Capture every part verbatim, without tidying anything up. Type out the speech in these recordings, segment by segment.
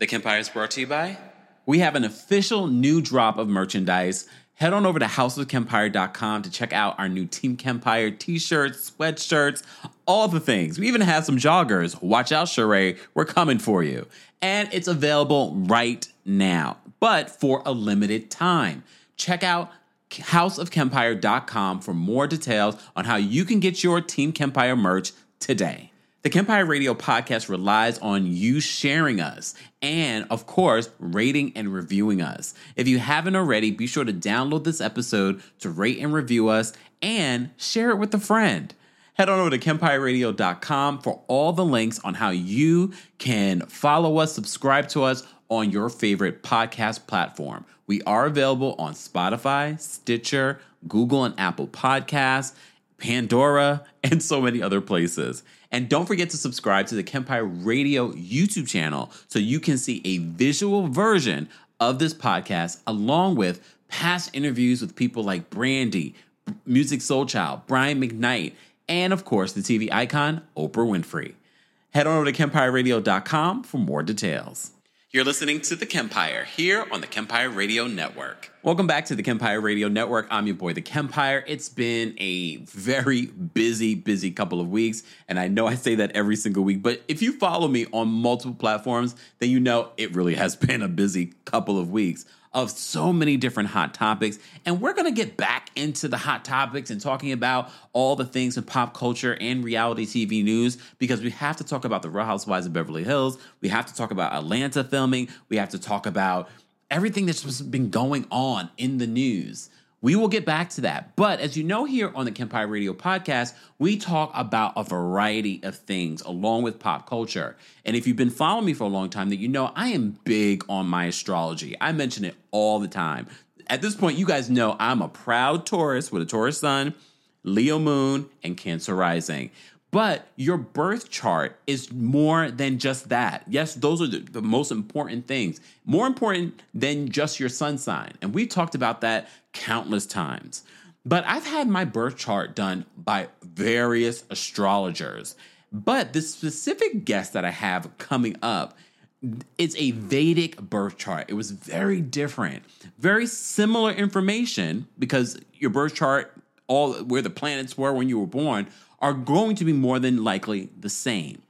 The Kempire is brought to you by... We have an official new drop of merchandise. Head on over to house of kempire dot com to check out our new Team Kempire t-shirts, sweatshirts, all the things. We even have some joggers. Watch out, Sheree. We're coming for you. And it's available right now, but for a limited time. Check out house of kempire dot com for more details on how you can get your Team Kempire merch today. The Kempire Radio podcast relies on you sharing us and, of course, rating and reviewing us. If you haven't already, be sure to download this episode to rate and review us and share it with a friend. Head on over to kempire radio dot com for all the links on how you can follow us, subscribe to us on your favorite podcast platform. We are available on Spotify, Stitcher, Google and Apple Podcasts, Pandora, and so many other places. And don't forget to subscribe to the Kempire Radio YouTube channel so you can see a visual version of this podcast along with past interviews with people like Brandy, Music Soul Child, Brian McKnight, and of course the T V icon, Oprah Winfrey. Head on over to kempire radio dot com for more details. You're listening to The Kempire here on the Kempire Radio Network. Welcome back to the Kempire Radio Network. I'm your boy, The Kempire. It's been a very busy, busy couple of weeks, and I know I say that every single week, but if you follow me on multiple platforms, then you know it really has been a busy couple of weeks of so many different hot topics. And we're going to get back into the hot topics and talking about all the things in pop culture and reality T V news, because we have to talk about the Real Housewives of Beverly Hills. We have to talk about Atlanta filming. We have to talk about everything that's been going on in the news. We will get back to that. But as you know, here on the Kempire Radio podcast, we talk about a variety of things along with pop culture. And if you've been following me for a long time, that you know I am big on my astrology. I mention it all the time. At this point, you guys know I'm a proud Taurus with a Taurus sun, Leo moon, and Cancer rising. But your birth chart is more than just that. Yes, those are the, the most important things. More important than just your sun sign. And we talked about that countless times. But I've had my birth chart done by various astrologers. But the specific guest that I have coming up is a Vedic birth chart. It was very different. Very similar information because your birth chart, all where the planets were when you were born, are going to be more than likely the same.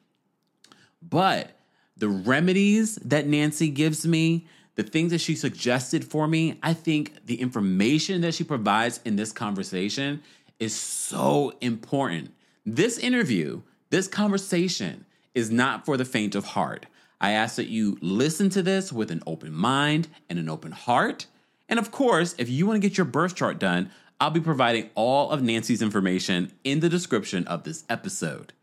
But the remedies that Nancy gives me, the things that she suggested for me, I think the information that she provides in this conversation is so important. This interview, this conversation is not for the faint of heart. I ask that you listen to this with an open mind and an open heart. And of course, if you want to get your birth chart done, I'll be providing all of Nancy's information in the description of this episode.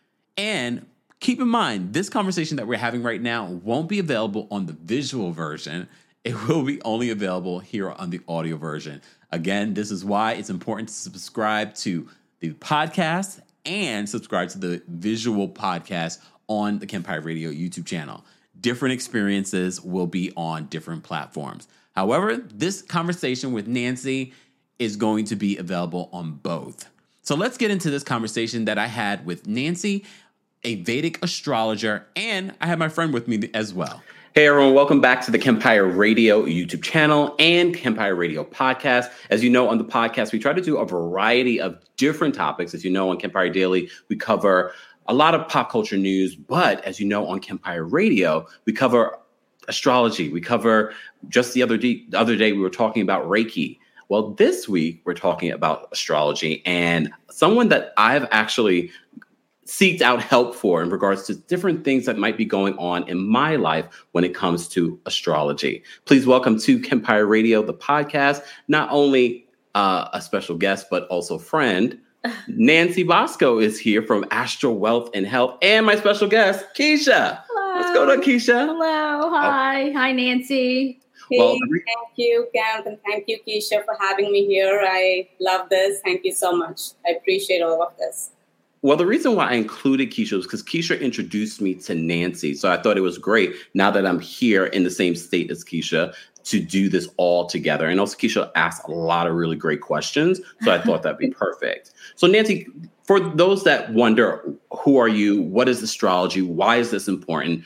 And keep in mind, this conversation that we're having right now won't be available on the visual version. It will be only available here on the audio version. Again, this is why it's important to subscribe to the podcast and subscribe to the visual podcast on the Kempire Radio YouTube channel. Different experiences will be on different platforms. However, this conversation with Nancy is going to be available on both. So let's get into this conversation that I had with Nancy, a Vedic astrologer, and I have my friend with me as well. Hey everyone, welcome back to the Kempire Radio YouTube channel and Kempire Radio podcast. As you know, on the podcast, we try to do a variety of different topics. As you know, on Kempire Daily, we cover a lot of pop culture news, but as you know, on Kempire Radio, we cover astrology. We cover, just the other day, the other day we were talking about Reiki. Well, this week we're talking about astrology, and someone that I've actually seeked out help for in regards to different things that might be going on in my life when it comes to astrology. Please welcome to Kempire Radio, the podcast, not only uh, a special guest, but also friend. Nancy Bosco is here from Astral Wealth and Health, and my special guest, Keisha. Hello. What's going on, Keisha? Hello. Hi. Oh. Hi, Nancy. Hey, Well, thank you, Camp, and thank you, Keisha, for having me here. I love this. Thank you so much. I appreciate all of this. Well, the reason why I included Keisha was because Keisha introduced me to Nancy. So I thought it was great, now that I'm here in the same state as Keisha, to do this all together. And also, Keisha asked a lot of really great questions, so I thought that'd be perfect. So Nancy, for those that wonder, who are you? What is astrology? Why is this important?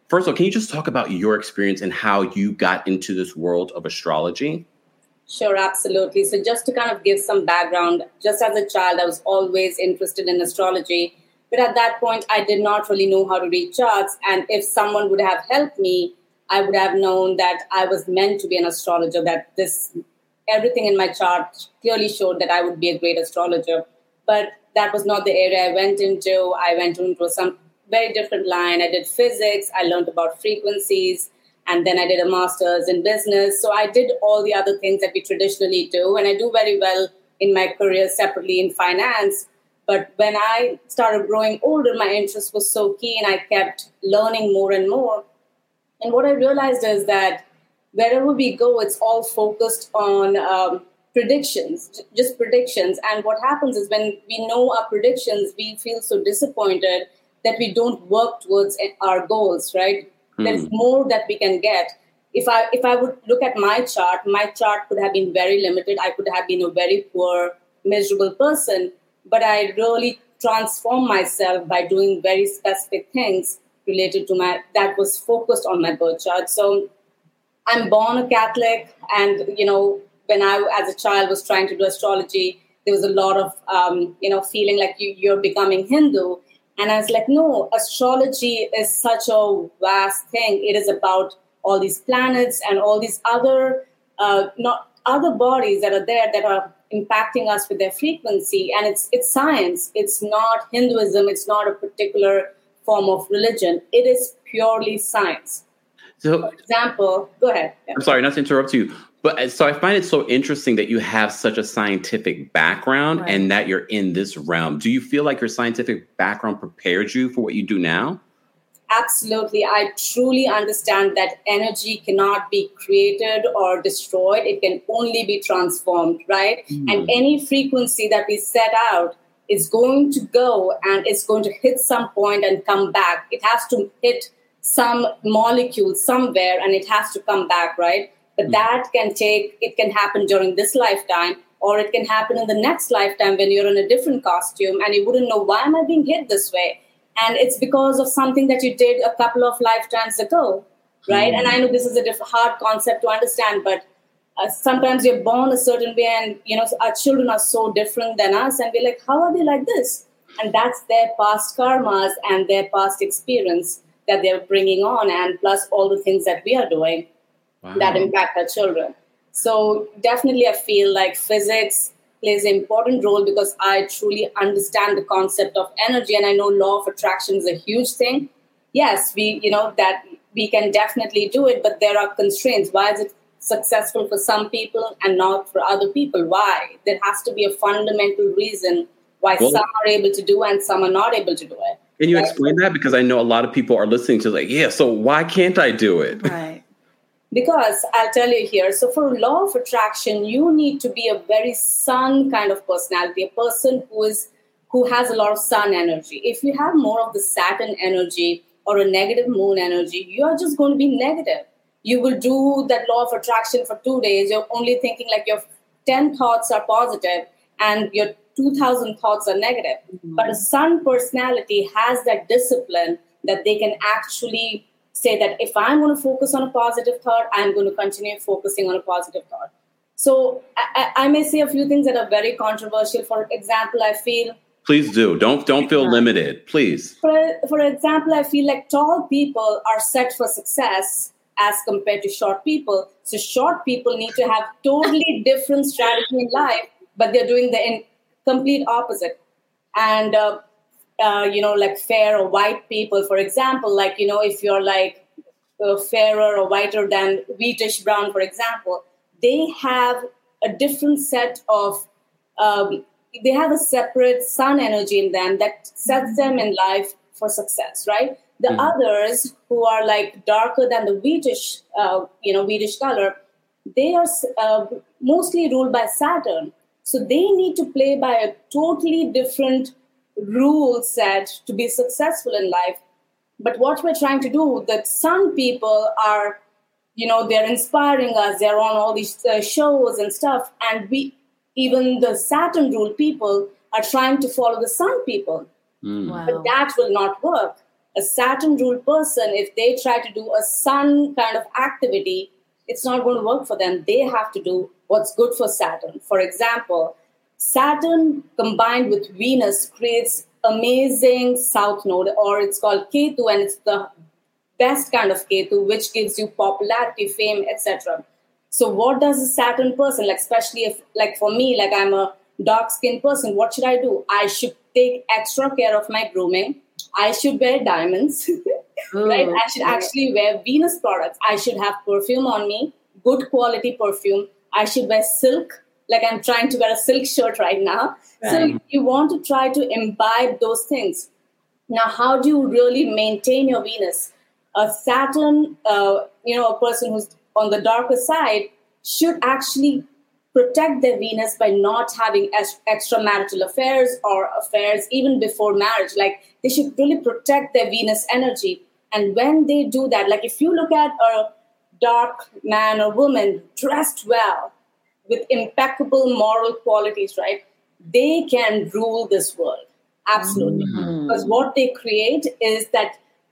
first of all, can you just talk about your experience and how you got into this world of astrology? Sure, absolutely. So just to kind of give some background, just as a child, I was always interested in astrology. But at that point, I did not really know how to read charts. And if someone would have helped me, I would have known that I was meant to be an astrologer, that this everything in my chart clearly showed that I would be a great astrologer. But that was not the area I went into. I went into some very different line. I did physics. I learned about frequencies. And then I did a master's in business. So I did all the other things that we traditionally do. And I do very well in my career separately in finance. But when I started growing older, my interest was so keen. I kept learning more and more. And what I realized is that wherever we go, it's all focused on um, predictions, just predictions. And what happens is when we know our predictions, we feel so disappointed that we don't work towards our goals, right? Mm. There is more that we can get. If I if I would look at my chart, my chart could have been very limited. I could have been a very poor, miserable person, but I really transformed myself by doing very specific things related to my, that was focused on my birth chart. So I'm born a Catholic, and, you know, when I, as a child, was trying to do astrology, there was a lot of, um, you know, feeling like you, you're becoming Hindu. And I was like, no, astrology is such a vast thing. It is about all these planets and all these other, uh, not other bodies that are there that are impacting us with their frequency. And it's it's science. It's not Hinduism. It's not a particular form of religion. It is purely science. So, for example, go ahead. Yeah. I'm sorry, not to interrupt you, but so I find it so interesting that you have such a scientific background right. and that you're in this realm. Do you feel like your scientific background prepared you for what you do now? Absolutely. I truly understand that energy cannot be created or destroyed. It can only be transformed, right? Mm. And any frequency that we set out is going to go and it's going to hit some point and come back. It has to hit some molecule somewhere and it has to come back, right? But mm. that can take, it can happen during this lifetime, or it can happen in the next lifetime when you're in a different costume and you wouldn't know, why am I being hit this way? And it's because of something that you did a couple of lifetimes ago, right? Mm. And I know this is a diff- hard concept to understand, but uh, sometimes you're born a certain way and, you know, our children are so different than us and we're like, how are they like this? And that's their past karmas and their past experience that they're bringing on, and plus all the things that we are doing wow. that impact our children. So definitely I feel like physics plays an important role because I truly understand the concept of energy, and I know law of attraction is a huge thing. Yes, we, you know, that we can definitely do it, but there are constraints. Why is it successful for some people and not for other people? Why? There has to be a fundamental reason why well, some are able to do and some are not able to do it. Can you right? explain that? Because I know a lot of people are listening to like, yeah, so why can't I do it? Right. Because I'll tell you here, so for law of attraction, you need to be a very sun kind of personality, a person who is who has a lot of sun energy. If you have more of the Saturn energy or a negative moon energy, you are just going to be negative. You will do that law of attraction for two days. You're only thinking like your ten thoughts are positive and your two thousand thoughts are negative. Mm-hmm. But a sun personality has that discipline that they can actually say that if I'm going to focus on a positive thought, I'm going to continue focusing on a positive thought. So I, I may say a few things that are very controversial. For example, I feel... Please do. Don't don't feel limited, please. For, for example, I feel like tall people are set for success as compared to short people. So short people need to have totally different strategy in life, but they're doing the in, complete opposite. And... Uh, Uh, you know, like fair or white people, for example, like, you know, if you're like uh, fairer or whiter than wheatish brown, for example, they have a different set of, um, they have a separate sun energy in them that sets them in life for success, right? The mm-hmm. others who are like darker than the wheatish, uh, you know, wheatish color, they are uh, mostly ruled by Saturn. So they need to play by a totally different rule set to be successful in life. But what we're trying to do, that some people are, you know, they're inspiring us. They're on all these uh, shows and stuff. And we, even the Saturn ruled people are trying to follow the sun people. Mm. Wow. But that will not work. a Saturn ruled person, if they try to do a sun kind of activity, it's not going to work for them. They have to do what's good for Saturn. For example, Saturn combined with Venus creates amazing south node, or it's called Ketu, and it's the best kind of Ketu, which gives you popularity, fame, et cetera. So what does a Saturn person, like especially if, like for me, like I'm a dark-skinned person, what should I do? I should take extra care of my grooming. I should wear diamonds, right? I should actually wear Venus products. I should have perfume on me, good quality perfume. I should wear silk, like I'm trying to wear a silk shirt right now. Right. So you want to try to imbibe those things. Now, how do you really maintain your Venus? A Saturn, uh, you know, a person who's on the darker side should actually protect their Venus by not having ex- extramarital affairs or affairs even before marriage. Like they should really protect their Venus energy. And when they do that, like if you look at a dark man or woman dressed well with impeccable moral qualities, right? They can rule this world. Absolutely. Mm-hmm. Because what they create is that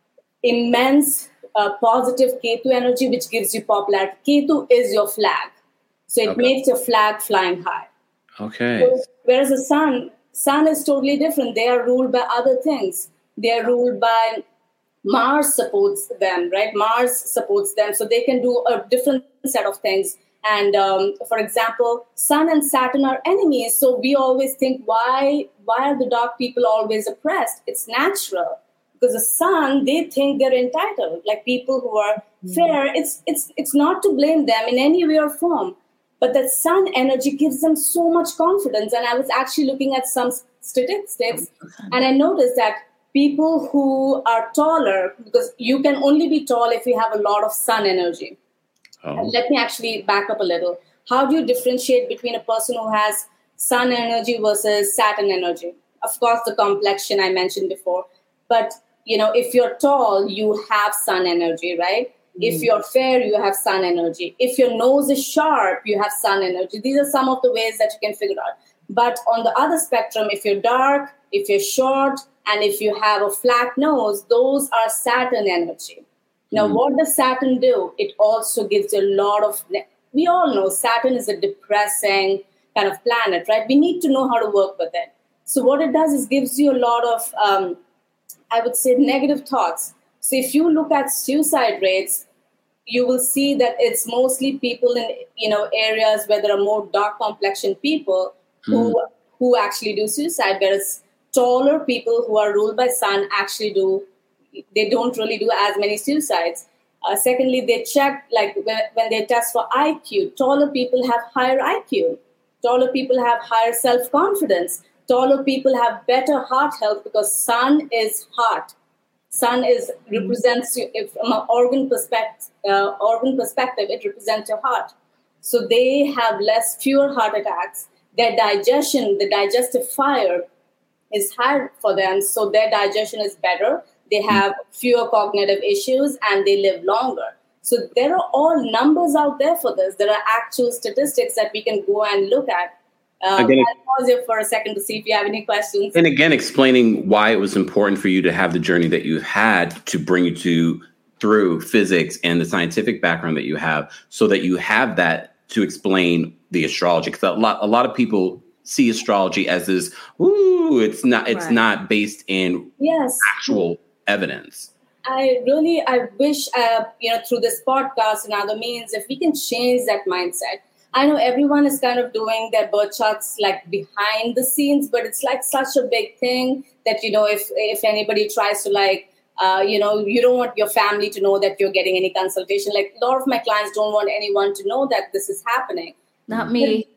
immense uh, positive Ketu energy, which gives you popularity. Ketu is your flag. So it okay. makes your flag flying high. Okay. So, whereas the sun, sun is totally different. They are ruled by other things. They are ruled by Mars supports them, right? Mars supports them. So they can do a different set of things. And um, for example, Sun and Saturn are enemies. So we always think, why, why are the dark people always oppressed? It's natural. Because the Sun, they think they're entitled. Like people who are fair, it's it's it's not to blame them in any way or form. But that Sun energy gives them so much confidence. And I was actually looking at some statistics, and I noticed that people who are taller, because you can only be tall if you have a lot of Sun energy. Oh. Let me actually back up a little. How do you differentiate between a person who has Sun energy versus Saturn energy? Of course, the complexion I mentioned before. But, you know, if you're tall, you have Sun energy, right? Mm. If you're fair, you have Sun energy. If your nose is sharp, you have Sun energy. These are some of the ways that you can figure out. But on the other spectrum, if you're dark, if you're short, and if you have a flat nose, those are Saturn energy. Now, mm. what does Saturn do? It also gives you a lot of... We all know Saturn is a depressing kind of planet, right? We need to know how to work with it. So what it does is gives you a lot of, um, I would say, negative thoughts. So if you look at suicide rates, you will see that it's mostly people in, you know, areas where there are more dark complexion people who mm. who actually do suicide, whereas taller people who are ruled by Sun actually do, they don't really do as many suicides. Uh, secondly, they check, like when, when they test for I Q, taller people have higher I Q. Taller people have higher self-confidence. Taller people have better heart health because Sun is heart. Sun is represents you, if from an organ perspective, uh, organ perspective, it represents your heart. So they have less, fewer heart attacks. Their digestion, the digestive fire is higher for them, so their digestion is better. They have fewer cognitive issues and they live longer. So there are all numbers out there for this. There are actual statistics that we can go and look at. Um, again, I'll pause here for a second to see if you have any questions. And again, explaining why it was important for you to have the journey that you had to bring you to through physics and the scientific background that you have, so that you have that to explain the astrology. Because a lot, a lot of people see astrology as this, ooh, it's not, it's right. not based in yes. actual evidence. I really, I wish, uh, you know, through this podcast and other means, if we can change that mindset. I know everyone is kind of doing their birth charts like behind the scenes, but it's like such a big thing that, you know, if if anybody tries to like, uh, you know, you don't want your family to know that you're getting any consultation. Like a lot of my clients don't want anyone to know that this is happening. Not me.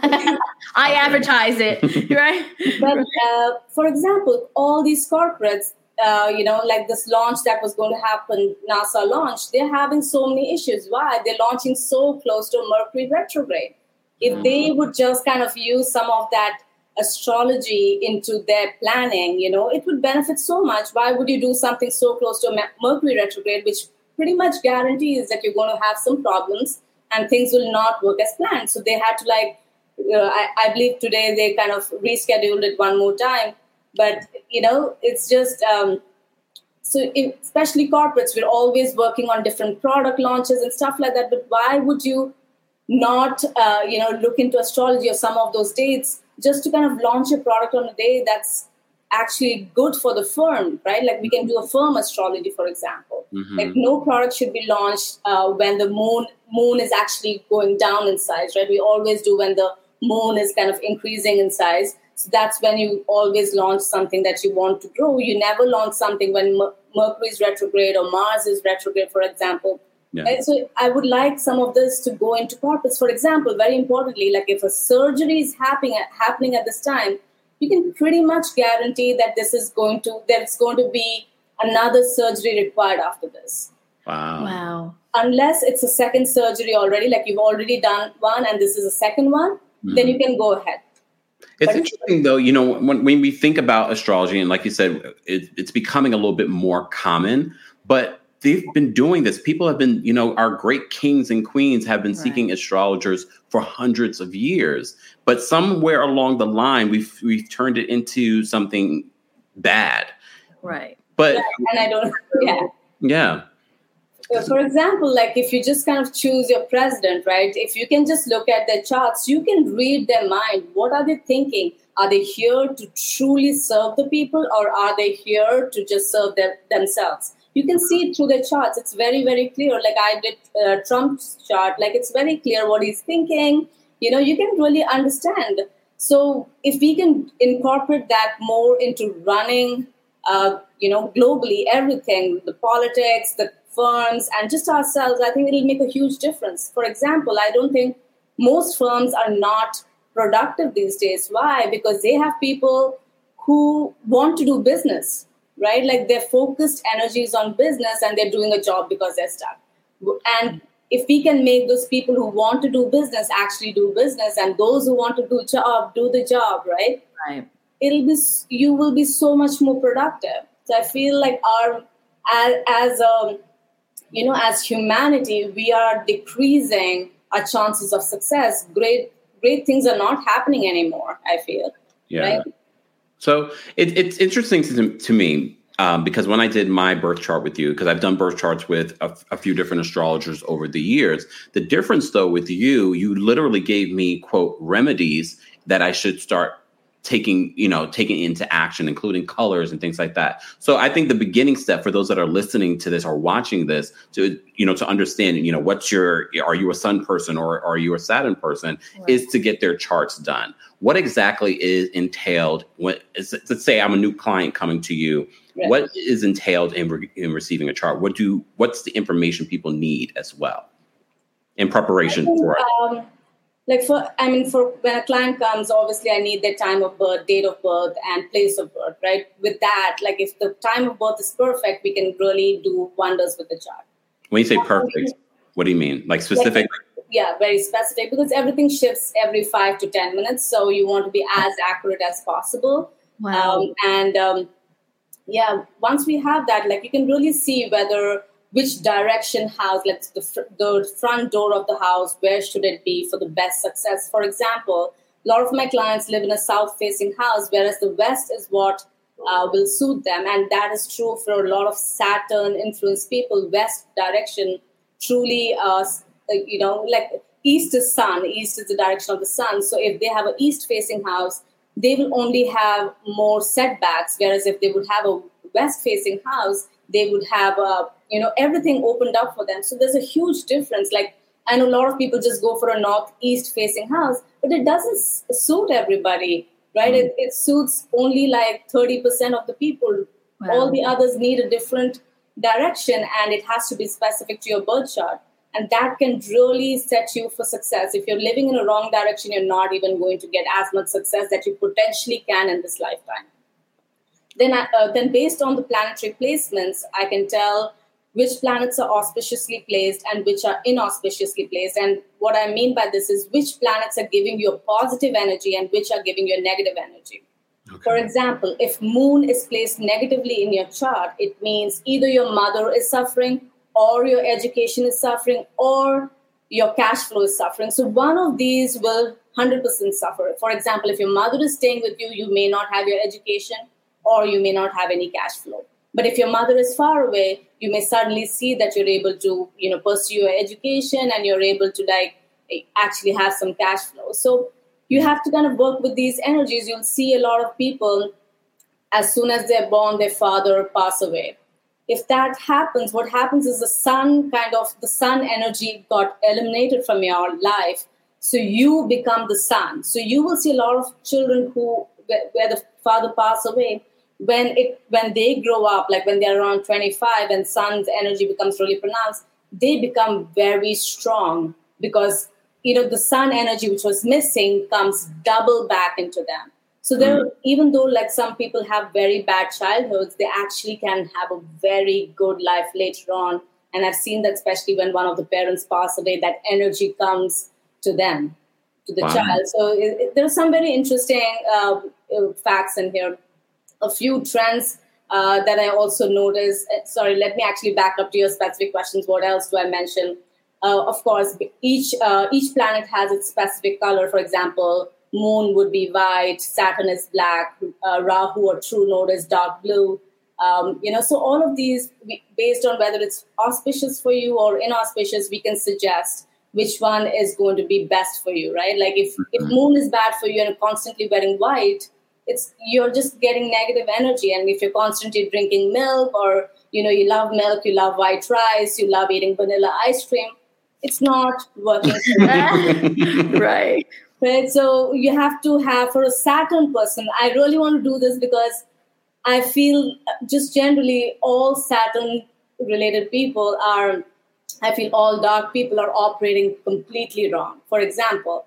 I advertise it, right? But uh, for example, all these corporates, Uh, you know, like this launch that was going to happen, NASA launch, they're having so many issues. Why? They're launching so close to Mercury retrograde. If mm-hmm. they would just kind of use some of that astrology into their planning, you know, it would benefit so much. Why would you do something so close to Mercury retrograde, which pretty much guarantees that you're going to have some problems and things will not work as planned? So they had to like, uh, I, I believe today they kind of rescheduled it one more time. But, you know, it's just um, So if, especially corporates, we're always working on different product launches and stuff like that. But why would you not, uh, you know, look into astrology or some of those dates just to kind of launch a product on a day that's actually good for the firm, right? Like we can do a firm astrology, for example. Mm-hmm. Like no product should be launched uh, when the moon moon is actually going down in size, right? We always do when the moon is kind of increasing in size. So that's when you always launch something that you want to grow. You never launch something when Mer- Mercury is retrograde or Mars is retrograde, for example. Yeah. Right? So I would like some of this to go into corporates. For example, very importantly, like if a surgery is happening at, happening at this time, you can pretty much guarantee that this is going to, there's going to be another surgery required after this. Wow. Wow. Unless it's a second surgery already, like you've already done one and this is a second one, mm-hmm. then you can go ahead. It's but interesting, though, you know, when, when we think about astrology, and like you said, it, it's becoming a little bit more common, but they've been doing this. People have been, you know, our great kings and queens have been right. seeking astrologers for hundreds of years. But somewhere along the line, we've we've turned it into something bad. Right. But yeah, and I don't. Yeah. Yeah. For example, like if you just kind of choose your president, right? If you can just look at their charts, you can read their mind. What are they thinking? Are they here to truly serve the people, or are they here to just serve their, themselves? You can see it through their charts. It's very, very clear. Like I did uh, Trump's chart. Like it's very clear what he's thinking. You know, you can really understand. So if we can incorporate that more into running, uh, you know, globally, everything, the politics, the firms, and just ourselves, I think it'll make a huge difference. For example, I don't think most firms are not productive these days. Why? Because they have people who want to do business, right? Like their focused energy is on business and they're doing a job because they're stuck. And if we can make those people who want to do business actually do business, and those who want to do job, do the job, right? Right. It'll be, you will be so much more productive. So I feel like our, as, as a, you know, as humanity, we are decreasing our chances of success. Great, great things are not happening anymore, I feel. Yeah. Right? So it, it's interesting to, to me um, because when I did my birth chart with you, because I've done birth charts with a, a few different astrologers over the years, the difference, though, with you, you literally gave me, quote, remedies that I should start taking, you know, taking into action, including colors and things like that. So I think the beginning step for those that are listening to this or watching this to, you know, to understand, you know, what's your, are you a sun person or are you a Saturn person, right, is to get their charts done. What exactly is entailed when, let's say I'm a new client coming to you, right, what is entailed in, re, in receiving a chart? What do, what's the information people need as well in preparation think, for it? Um, Like for, I mean, for when a client comes, obviously I need their time of birth, date of birth, and place of birth, right? With that, like if the time of birth is perfect, we can really do wonders with the chart. When you say perfect, what do you mean? Like specific? Like, yeah, very specific, because everything shifts every five to ten minutes. So you want to be as accurate as possible. Wow. Um, and um, yeah, once we have that, like you can really see whether, which direction house, like the, the front door of the house, where should it be for the best success? For example, a lot of my clients live in a south-facing house, whereas the west is what uh, will suit them. And that is true for a lot of Saturn-influenced people. West direction truly, uh, you know, like east is sun, east is the direction of the sun. So if they have an east-facing house, they will only have more setbacks, whereas if they would have a west-facing house, they would have, uh, you know, everything opened up for them. So there's a huge difference. Like, I know a lot of people just go for a northeast facing house, but it doesn't s- suit everybody, right? Mm. It, it suits only like thirty percent of the people. Wow. All the others need a different direction, and it has to be specific to your birth chart. And that can really set you for success. If you're living in a wrong direction, you're not even going to get as much success that you potentially can in this lifetime. Then, I, uh, then based on the planetary placements, I can tell which planets are auspiciously placed and which are inauspiciously placed. And what I mean by this is which planets are giving you a positive energy and which are giving you a negative energy. Okay. For example, if moon is placed negatively in your chart, it means either your mother is suffering, or your education is suffering, or your cash flow is suffering. So one of these will one hundred percent suffer. For example, if your mother is staying with you, you may not have your education, or you may not have any cash flow. But if your mother is far away, you may suddenly see that you're able to, you know, pursue your education and you're able to like actually have some cash flow. So you have to kind of work with these energies. You'll see a lot of people, as soon as they're born, their father pass away. If that happens, what happens is the sun kind of, the sun energy got eliminated from your life. So you become the sun. So you will see a lot of children who, where the father passed away, when it when they grow up, like when they're around twenty-five and sun's energy becomes really pronounced, they become very strong because, you know, the sun energy which was missing comes double back into them. So there, mm. even though like some people have very bad childhoods, they actually can have a very good life later on. And I've seen that especially when one of the parents pass away, that energy comes to them, to the wow. child. So it, it, there are some very interesting uh, facts in here. A few trends uh, that I also noticed. Sorry, let me actually back up to your specific questions. What else do I mention? Uh, of course, each uh, each planet has its specific color. For example, Moon would be white, Saturn is black, uh, Rahu or True Node is dark blue. Um, you know, so all of these, based on whether it's auspicious for you or inauspicious, we can suggest which one is going to be best for you, right? Like if, if Moon is bad for you and you're constantly wearing white, it's you're just getting negative energy. And if you're constantly drinking milk, or you know you love milk, you love white rice, you love eating vanilla ice cream, it's not working. Right. Right. So you have to have, for a Saturn person, I really want to do this because I feel just generally all Saturn related people are, I feel all dark people are operating completely wrong. For example,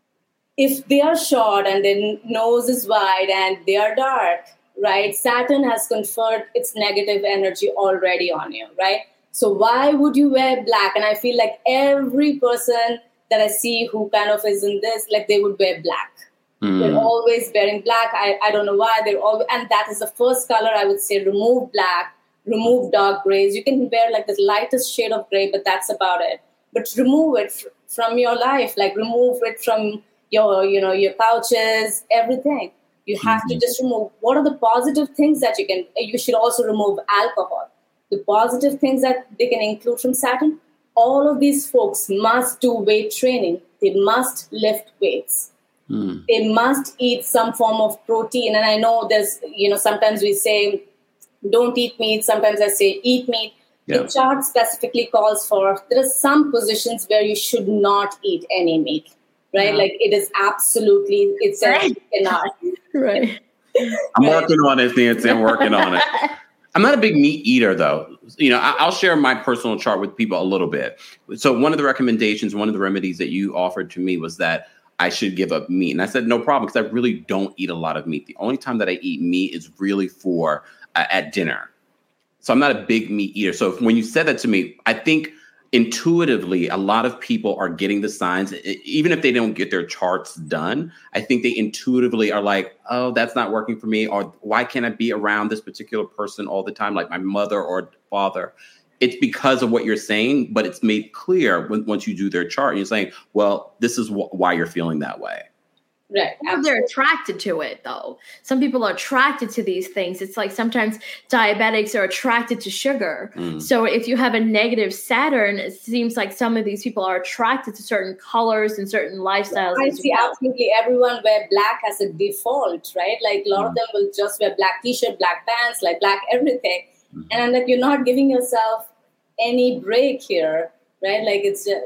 if they are short and their nose is wide and they are dark, right? Saturn has conferred its negative energy already on you, right? So why would you wear black? And I feel like every person that I see who kind of is in this, like they would wear black. Mm. They're always wearing black. I, I don't know why. They're always, and that is the first color I would say, remove black, remove dark grays. You can wear like the lightest shade of gray, but that's about it. But remove it f- from your life, like remove it from your, you know, your couches, everything. You have mm-hmm. to just remove. What are the positive things that you can, you should also remove alcohol. The positive things that they can include from Saturn, all of these folks must do weight training. They must lift weights. Mm. They must eat some form of protein. And I know there's, you know, sometimes we say, don't eat meat. Sometimes I say, eat meat. Yeah. The chart specifically calls for, there are some positions where you should not eat any meat. Right? Yeah. Like it is absolutely, it's a cannot. Right. I'm working on it, Nancy. I'm working on it. I'm not a big meat eater, though. You know, I'll share my personal chart with people a little bit. So one of the recommendations, one of the remedies that you offered to me was that I should give up meat. And I said, no problem, because I really don't eat a lot of meat. The only time that I eat meat is really for uh, at dinner. So I'm not a big meat eater. So when you said that to me, I think intuitively, a lot of people are getting the signs, even if they don't get their charts done. I think they intuitively are like, oh, that's not working for me. Or why can't I be around this particular person all the time, like my mother or father? It's because of what you're saying, but it's made clear when, once you do their chart and you're saying, well, this is wh- why you're feeling that way. Right. Well, they're attracted to it, though. Some people are attracted to these things. It's like sometimes diabetics are attracted to sugar. Mm. So if you have a negative Saturn, it seems like some of these people are attracted to certain colors and certain lifestyles. I see well. Absolutely everyone wear black as a default, right? Like a lot mm. of them will just wear black t-shirt, black pants, like black everything. Mm. And I'm like, you're not giving yourself any break here, right? Like it's just...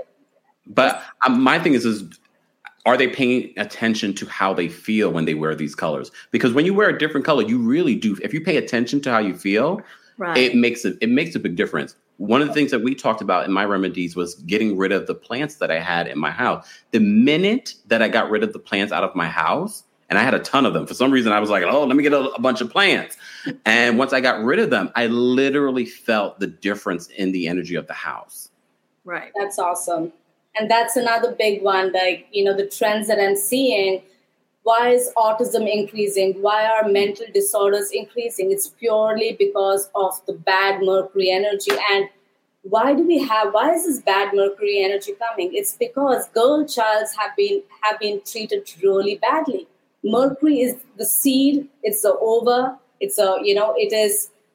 But um, my thing is, is are they paying attention to how they feel when they wear these colors? Because when you wear a different color, you really do. If you pay attention to how you feel, right. it makes a, it makes a big difference. One of the things that we talked about in my remedies was getting rid of the plants that I had in my house. The minute that I got rid of the plants out of my house, and I had a ton of them, for some reason I was like, oh, let me get a, a bunch of plants. And once I got rid of them, I literally felt the difference in the energy of the house. Right. That's awesome. And that's another big one, like, you know, the trends that I'm seeing. Why is autism increasing? Why are mental disorders increasing? It's purely because of the bad Mercury energy. And why do we have, why is this bad Mercury energy coming? It's because girl childs have been, have been treated really badly. Mercury is the seed, it's the ova, it's a, you know, it is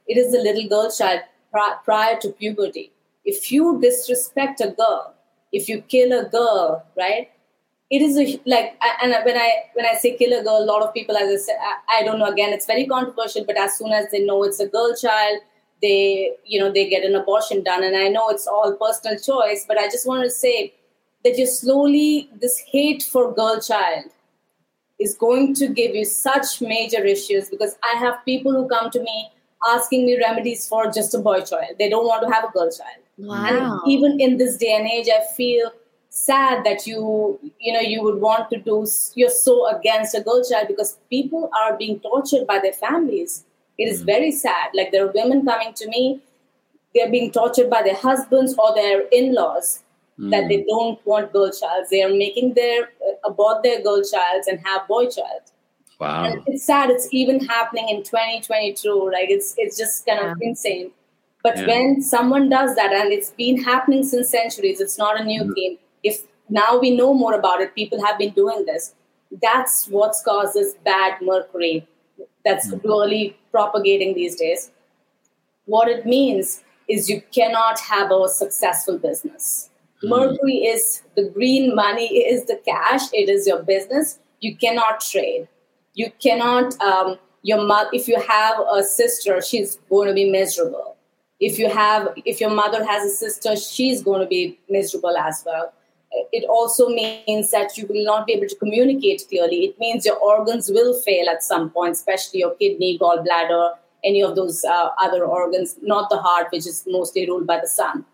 it is the little girl child pri- prior to puberty. If you disrespect a girl, if you kill a girl, right? It is a, like, and when I when I say kill a girl, a lot of people, as I said, I, I don't know. Again, it's very controversial. But as soon as they know it's a girl child, they you know they get an abortion done. And I know it's all personal choice, but I just want to say that you slowly this hate for girl child is going to give you such major issues, because I have people who come to me asking me remedies for just a boy child. They don't want to have a girl child. Wow. And even in this day and age, I feel sad that you, you know, you would want to do, you're so against a girl child, because people are being tortured by their families. It is very sad. Like, there are women coming to me, they're being tortured by their husbands or their in-laws mm. that they don't want girl childs. They are making their, uh, abort their girl childs and have boy childs. Wow. And it's sad. It's even happening in twenty twenty-two. Like, it's, it's just kind of yeah. insane. But yeah. when someone does that, and it's been happening since centuries, it's not a new mm. thing. If now we know more about it, people have been doing this. That's what's caused this bad mercury that's mm-hmm. really propagating these days. What it means is you cannot have a successful business. Mm-hmm. Mercury is the green money, is the cash, it is your business. You cannot trade. You cannot, um, your mo- if you have a sister, she's going to be miserable. If you have, if your mother has a sister, she's going to be miserable as well. It also means that you will not be able to communicate clearly. It means your organs will fail at some point, especially your kidney, gallbladder, any of those uh, other organs, not the heart, which is mostly ruled by the sun.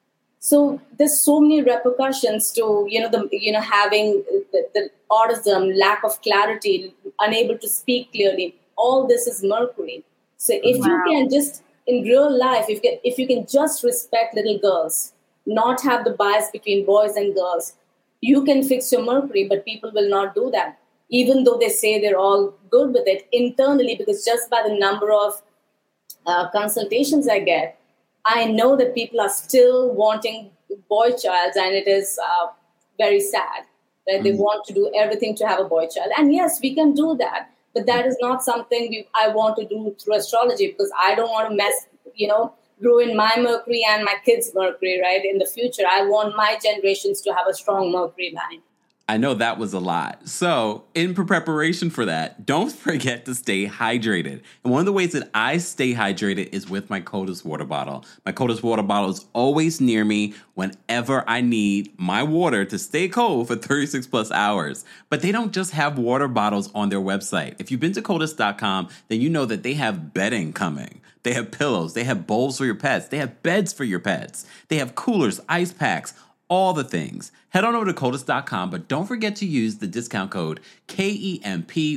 So there's so many repercussions to, you know, the you know having the, the autism, lack of clarity, unable to speak clearly. All this is mercury. So if wow. you can just, in real life, if you can, if you can just respect little girls, not have the bias between boys and girls, you can fix your mercury, but people will not do that. Even though they say they're all good with it internally, because just by the number of uh, consultations I get, I know that people are still wanting boy childs, and it is uh, very sad that mm-hmm. they want to do everything to have a boy child. And yes, we can do that, but that is not something we, I want to do through astrology, because I don't want to mess, you know, ruin my mercury and my kids' mercury, right? In the future, I want my generations to have a strong mercury line. I know that was a lot. So in preparation for that, don't forget to stay hydrated. And one of the ways that I stay hydrated is with my Kodas water bottle. My Kodas water bottle is always near me whenever I need my water to stay cold for thirty-six plus hours. But they don't just have water bottles on their website. If you've been to Kodas dot com, then you know that they have bedding coming. They have pillows. They have bowls for your pets. They have beds for your pets. They have coolers, ice packs, all the things. Head on over to Kodas dot com, but don't forget to use the discount code K E M P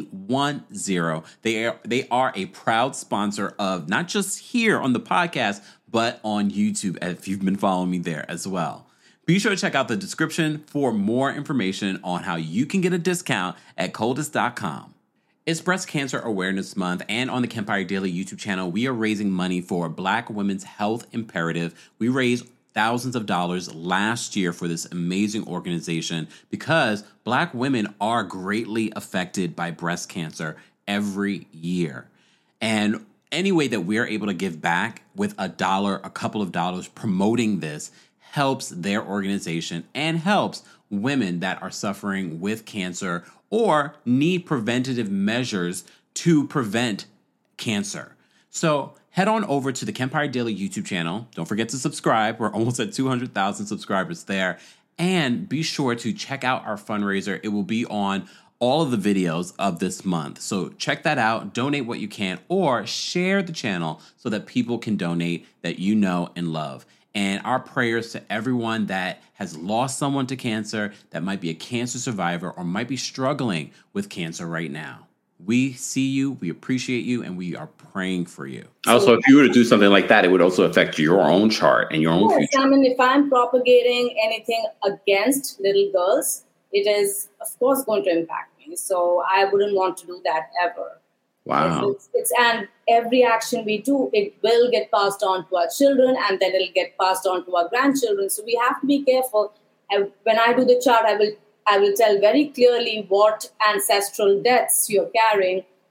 ten. They are, they are a proud sponsor of not just here on the podcast, but on YouTube, if you've been following me there as well. Be sure to check out the description for more information on how you can get a discount at Kodas dot com. It's Breast Cancer Awareness Month, and on the Kempire Daily YouTube channel, we are raising money for Black Women's Health Imperative. We raised thousands of dollars last year for this amazing organization because Black women are greatly affected by breast cancer every year. And any way that we're able to give back with a dollar, a couple of dollars promoting this helps their organization and helps women that are suffering with cancer or need preventative measures to prevent cancer. So head on over to the Kempire Daily YouTube channel. Don't forget to subscribe. We're almost at two hundred thousand subscribers there. And be sure to check out our fundraiser. It will be on all of the videos of this month. So check that out, donate what you can, or share the channel so that people can donate that you know and love. And our prayers to everyone that has lost someone to cancer, that might be a cancer survivor or might be struggling with cancer right now. We see you, we appreciate you, and we are praying for you. Also, if you were to do something like that, it would also affect your own chart and your own yes, future. I mean, if I'm propagating anything against little girls, it is, of course, going to impact me. So I wouldn't want to do that ever. Wow. It's, it's, and every action we do, it will get passed on to our children, and then it'll get passed on to our grandchildren. So we have to be careful. And when I do the chart, I will I will tell very clearly what ancestral debts you're carrying,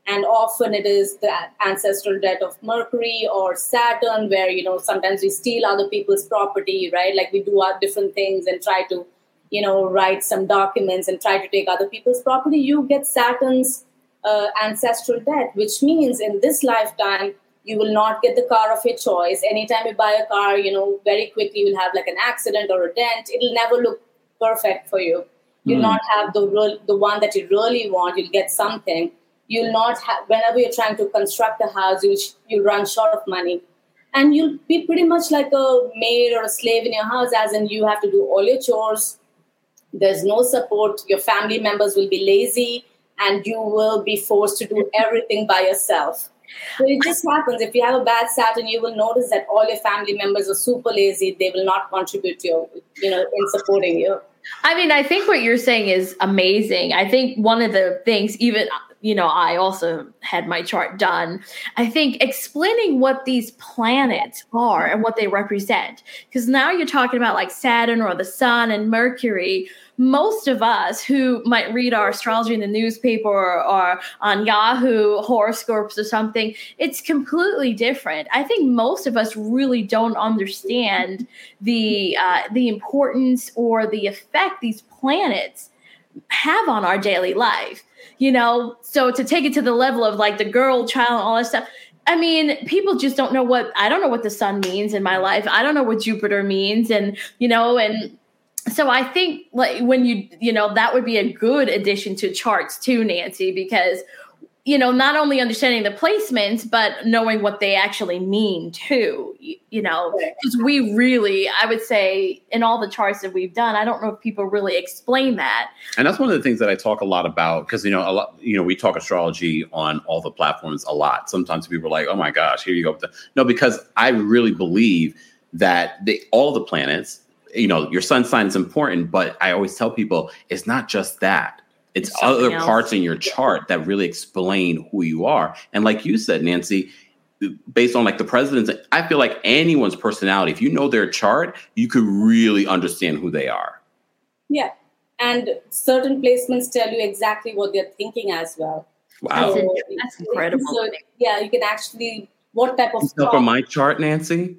And often it is the ancestral debt of Mercury or Saturn, where, you know, sometimes we steal other people's property, right? Like we do our different things and try to, you know, write some documents and try to take other people's property. You get Saturn's uh, ancestral debt, which means in this lifetime, you will not get the car of your choice. Anytime you buy a car, you know, very quickly you'll have like an accident or a dent. It'll never look perfect for you. You'll mm. not have the real, the one that you really want. You'll get something. You'll not have, whenever you're trying to construct a house, you'll, you'll run short of money. And you'll be pretty much like a maid or a slave in your house, as in you have to do all your chores. There's no support. Your family members will be lazy, and you will be forced to do everything by yourself. So it just happens. If you have a bad Saturn, you will notice that all your family members are super lazy. They will not contribute to you, you know, in supporting you. I mean, I think what you're saying is amazing. I think one of the things, even, you know, I also had my chart done. I think explaining what these planets are and what they represent, because now you're talking about like Saturn or the sun and Mercury. Most of us who might read our astrology in the newspaper or, or on Yahoo horoscopes or something, it's completely different. I think most of us really don't understand the uh, the importance or the effect these planets have on our daily life. You know, so to take it to the level of like the girl child and all that stuff. I mean, people just don't know what, I don't know what the sun means in my life. I don't know what Jupiter means. And, you know, and so I think like when you, you know, that would be a good addition to charts too, Nancy, because, you know, not only understanding the placements, but knowing what they actually mean too, you, you know, because we really, I would say in all the charts that we've done, I don't know if people really explain that. And that's one of the things that I talk a lot about because, you know, a lot, you know, we talk astrology on all the platforms a lot. Sometimes people are like, oh my gosh, here you go. With the-. No, because I really believe that they, all the planets, you know, your sun sign is important, but I always tell people it's not just that. It's, it's other else. Parts in your chart that really explain who you are. And like you said, Nancy, based on like the presidents, I feel like anyone's personality, if you know their chart, you could really understand who they are. Yeah. And certain placements tell you exactly what they're thinking as well. Wow. So, that's incredible. So, yeah, you can actually, what type of stuff from my chart, Nancy?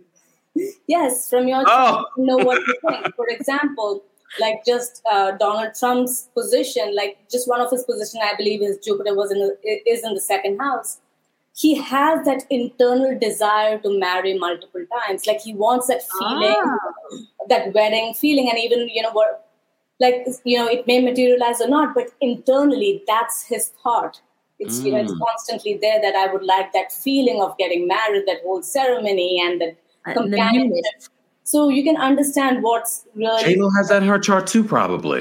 Yes, from your oh. chart, you know what you think. For example, like just uh, Donald Trump's position, like just one of his position, I believe his Jupiter was in the, is in the second house. He has that internal desire to marry multiple times. Like he wants that feeling, ah. that wedding feeling, and even, you know, what, like, you know, it may materialize or not, but internally that's his thought. It's, mm. you know, it's constantly there that I would like that feeling of getting married, that whole ceremony and that companionship. So you can understand what's really... J-Lo has that in her chart too, probably.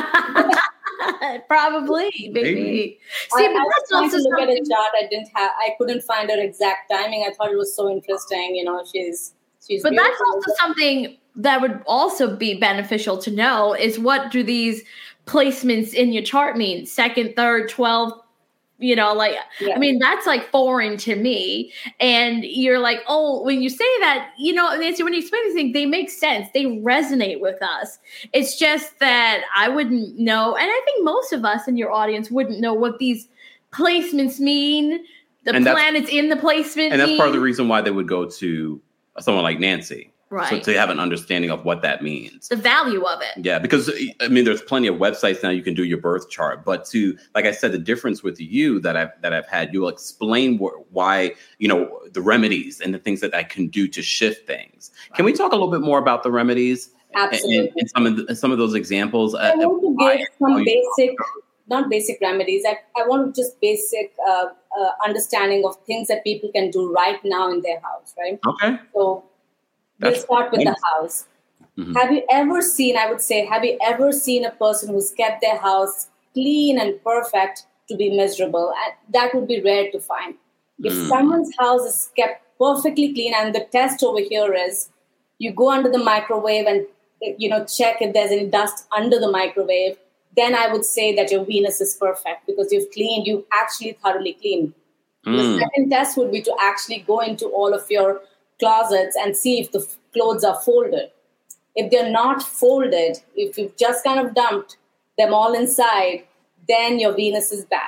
Probably, maybe. maybe. See, I, but I was that's trying also to look something... at a chart. I didn't have. I couldn't find her exact timing. I thought it was so interesting. You know, she's she's. But beautiful. that's also something that would also be beneficial to know is what do these placements in your chart mean? Second, third, twelfth. You know, like, yeah. I mean, that's like foreign to me. And you're like, oh, when you say that, you know, Nancy, when you explain these things, they make sense. They resonate with us. It's just that I wouldn't know. And I think most of us in your audience wouldn't know what these placements mean, the and planets in the placement And that's mean. part of the reason why they would go to someone like Nancy. Right. So to have an understanding of what that means. The value of it. Yeah, because, I mean, there's plenty of websites now you can do your birth chart. But to, like I said, the difference with you that I've, that I've had, you'll explain wh- why, you know, the remedies and the things that I can do to shift things. Right. Can we talk a little bit more about the remedies? Absolutely. And, and some, of the, some of those examples? I want to give some basic, not basic remedies. I, I want just basic uh, uh, understanding of things that people can do right now in their house, right? Okay. So, we'll That's start with nice. the house. Mm-hmm. Have you ever seen, I would say, have you ever seen a person who's kept their house clean and perfect to be miserable? And that would be rare to find. If mm. someone's house is kept perfectly clean, and the test over here is you go under the microwave and, you know, check if there's any dust under the microwave, then I would say that your Venus is perfect because you've cleaned, you've actually thoroughly cleaned. Mm. The second test would be to actually go into all of your closets and see if the f- clothes are folded. If they're not folded, if you've just kind of dumped them all inside, then your Venus is bad.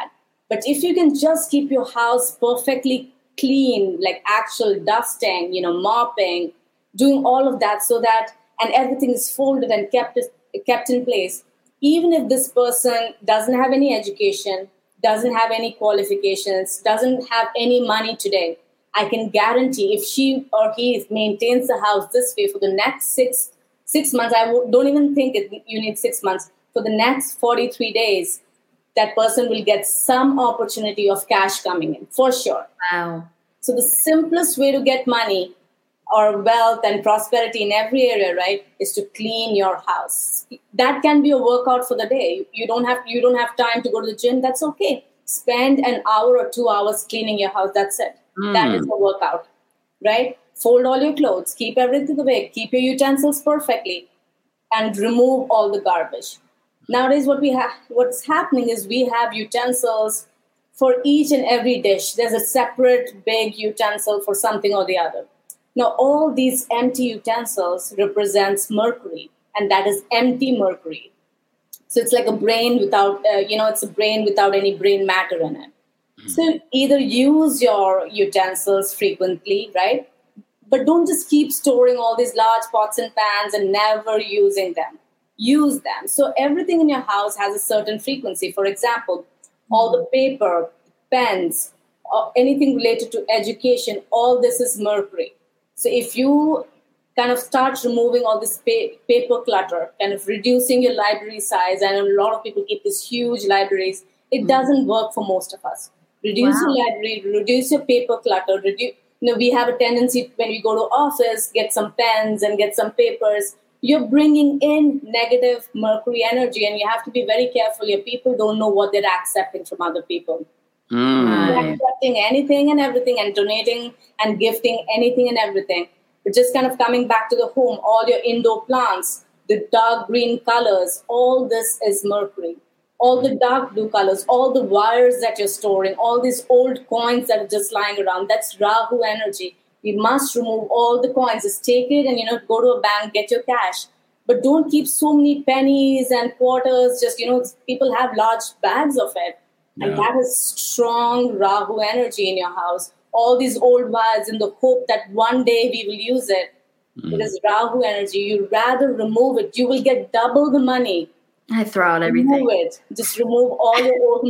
But if you can just keep your house perfectly clean, like actual dusting, you know, mopping, doing all of that so that, and everything is folded and kept, kept in place, even if this person doesn't have any education, doesn't have any qualifications, doesn't have any money today, I can guarantee if she or he maintains the house this way for the next six six months, I don't even think it, you need six months, for the next forty-three days, that person will get some opportunity of cash coming in, for sure. Wow. So the simplest way to get money or wealth and prosperity in every area, right, is to clean your house. That can be a workout for the day. You don't have you don't have time to go to the gym. That's okay. Spend an hour or two hours cleaning your house. That's it. Mm. That is a workout, right? Fold all your clothes. Keep everything away. Keep your utensils perfectly, and remove all the garbage. Nowadays, what we have, what's happening is we have utensils for each and every dish. There's a separate big utensil for something or the other. Now, all these empty utensils represents mercury, and that is empty mercury. So it's like a brain without, uh, you know, it's a brain without any brain matter in it. Mm-hmm. So either use your utensils frequently, right? But don't just keep storing all these large pots and pans and never using them. Use them. So everything in your house has a certain frequency. For example, all the paper, pens, anything related to education, all this is mercury. So if you kind of start removing all this pa- paper clutter, kind of reducing your library size, and a lot of people keep these huge libraries, it mm-hmm. doesn't work for most of us. Reduce wow. your library, reduce your paper clutter. Reduce, you know, we have a tendency when we go to office, get some pens and get some papers. You're bringing in negative mercury energy, and you have to be very careful. Your people don't know what they're accepting from other people. Mm. You're accepting anything and everything and donating and gifting anything and everything. But just kind of coming back to the home, all your indoor plants, the dark green colors, all this is mercury. All the dark blue colors, all the wires that you're storing, all these old coins that are just lying around, that's Rahu energy. We must remove all the coins. Just take it and, you know, go to a bank, get your cash. But don't keep so many pennies and quarters. Just, you know, people have large bags of it. Yeah. And that is strong Rahu energy in your house. All these old wires in the hope that one day we will use it. Mm. It is Rahu energy. You rather remove it. You will get double the money. I throw out everything. Remove it. Just remove all your old,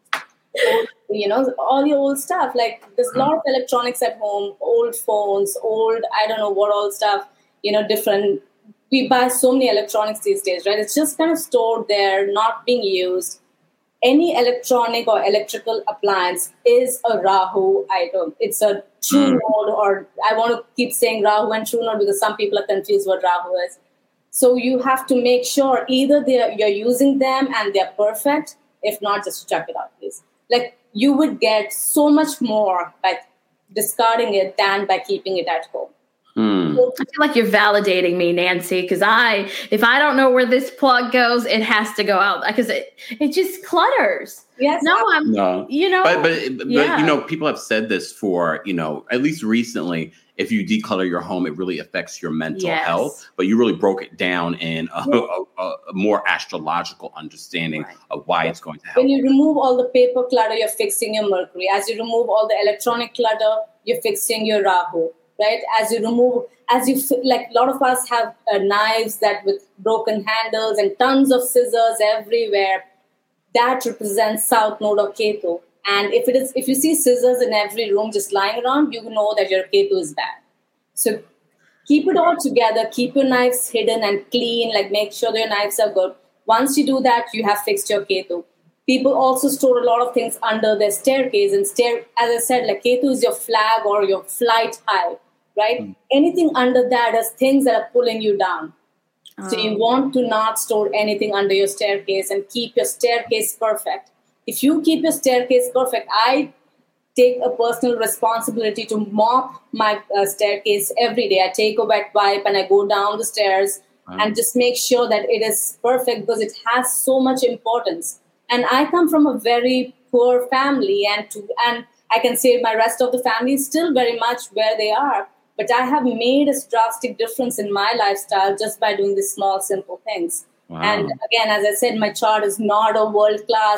old, you know, all your old stuff. Like there's a lot of electronics at home, old phones, old, I don't know what all stuff, you know, different. We buy so many electronics these days, right? It's just kind of stored there, not being used. Any electronic or electrical appliance is a Rahu item. It's a true mm. node, or I want to keep saying Rahu and true node because some people are confused what Rahu is. So you have to make sure either they're, you're using them and they're perfect. If not, just check it out, please. Like you would get so much more by discarding it than by keeping it at home. Hmm. I feel like you're validating me, Nancy, because I, if I don't know where this plug goes, it has to go out because it, it just clutters. Yes. No, I'm, no. you know, but, but, but yeah. you know, people have said this for, you know, at least recently, if you declutter your home, it really affects your mental yes. health, but you really broke it down in a, yeah. a, a, a more astrological understanding right. of why it's going to help. When you remove all the paper clutter, you're fixing your Mercury. As you remove all the electronic clutter, you're fixing your Rahu. Right? As you remove, as you, like a lot of us have uh, knives that with broken handles and tons of scissors everywhere, that represents South Node or Ketu. And if it is, if you see scissors in every room just lying around, you know that your Ketu is bad. So keep it all together, keep your knives hidden and clean, like make sure that your knives are good. Once you do that, you have fixed your Ketu. People also store a lot of things under their staircase and stair, as I said, like Ketu is your flag or your flight high. Right? Mm. Anything under that is things that are pulling you down. Oh. So you want to not store anything under your staircase and keep your staircase perfect. If you keep your staircase perfect, I take a personal responsibility to mop my uh, staircase every day. I take a wet wipe and I go down the stairs wow. and just make sure that it is perfect because it has so much importance. And I come from a very poor family, and to, and I can say my rest of the family is still very much where they are. But I have made a drastic difference in my lifestyle just by doing these small, simple things. Wow. And again, as I said, my chart is not a world-class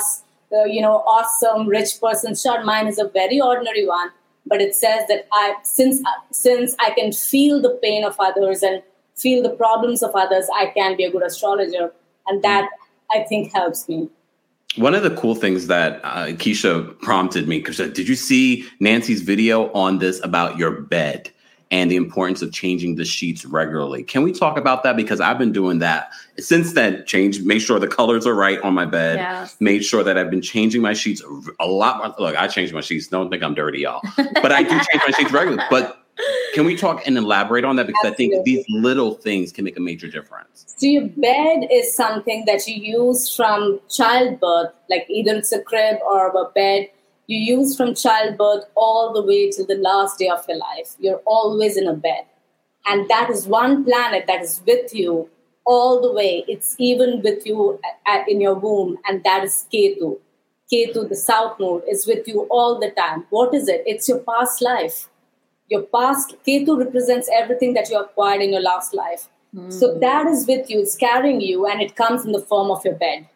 uh, you know, awesome rich person's chart. Mine is a very ordinary one, but it says that I, since since I can feel the pain of others and feel the problems of others, I can be a good astrologer, and that I think helps me. One of the cool things that uh, Keisha prompted me, because did you see Nancy's video on this about your bed and the importance of changing the sheets regularly? Can we talk about that? Because I've been doing that since then. Change, make sure the colors are right on my bed. Yes. Made sure that I've been changing my sheets a lot more. Look, I change my sheets. Don't think I'm dirty, y'all. But I do change my sheets regularly. But can we talk and elaborate on that? Because Absolutely. I think these little things can make a major difference. So your bed is something that you use from childbirth, like either it's a crib or a bed. You use from childbirth all the way till the last day of your life. You're always in a bed. And that is one planet that is with you all the way. It's even with you at, in your womb, and that is Ketu. Ketu, the south node, is with you all the time. What is it? It's your past life. Your past, Ketu represents everything that you acquired in your last life. Mm. So that is with you, it's carrying you, and it comes in the form of your bed.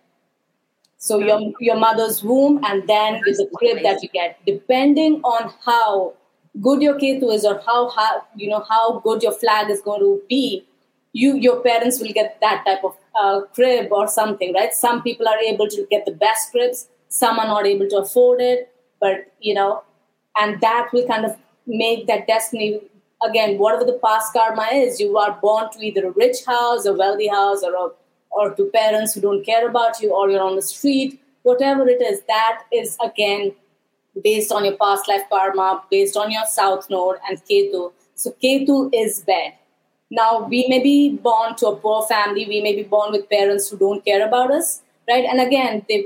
So mm. your your mother's womb, and then with the crib that you get, depending on how good your Ketu is, or how, how you know how good your flag is going to be, you your parents will get that type of uh, crib or something, right? Some people are able to get the best cribs, some are not able to afford it, but you know, and that will kind of make that destiny. Again, whatever the past karma is, you are born to either a rich house, a wealthy house, or a, or to parents who don't care about you, or you're on the street, whatever it is, that is again based on your past life karma, based on your south node and Ketu. So Ketu is bed. Now, we may be born to a poor family, we may be born with parents who don't care about us, right? And again, they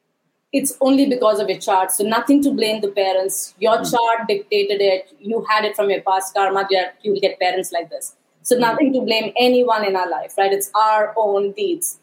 it's only because of your chart. So nothing to blame the parents. Your mm. chart dictated it. You had it from your past karma. You will get parents like this. So mm. nothing to blame anyone in our life, right? It's our own deeds.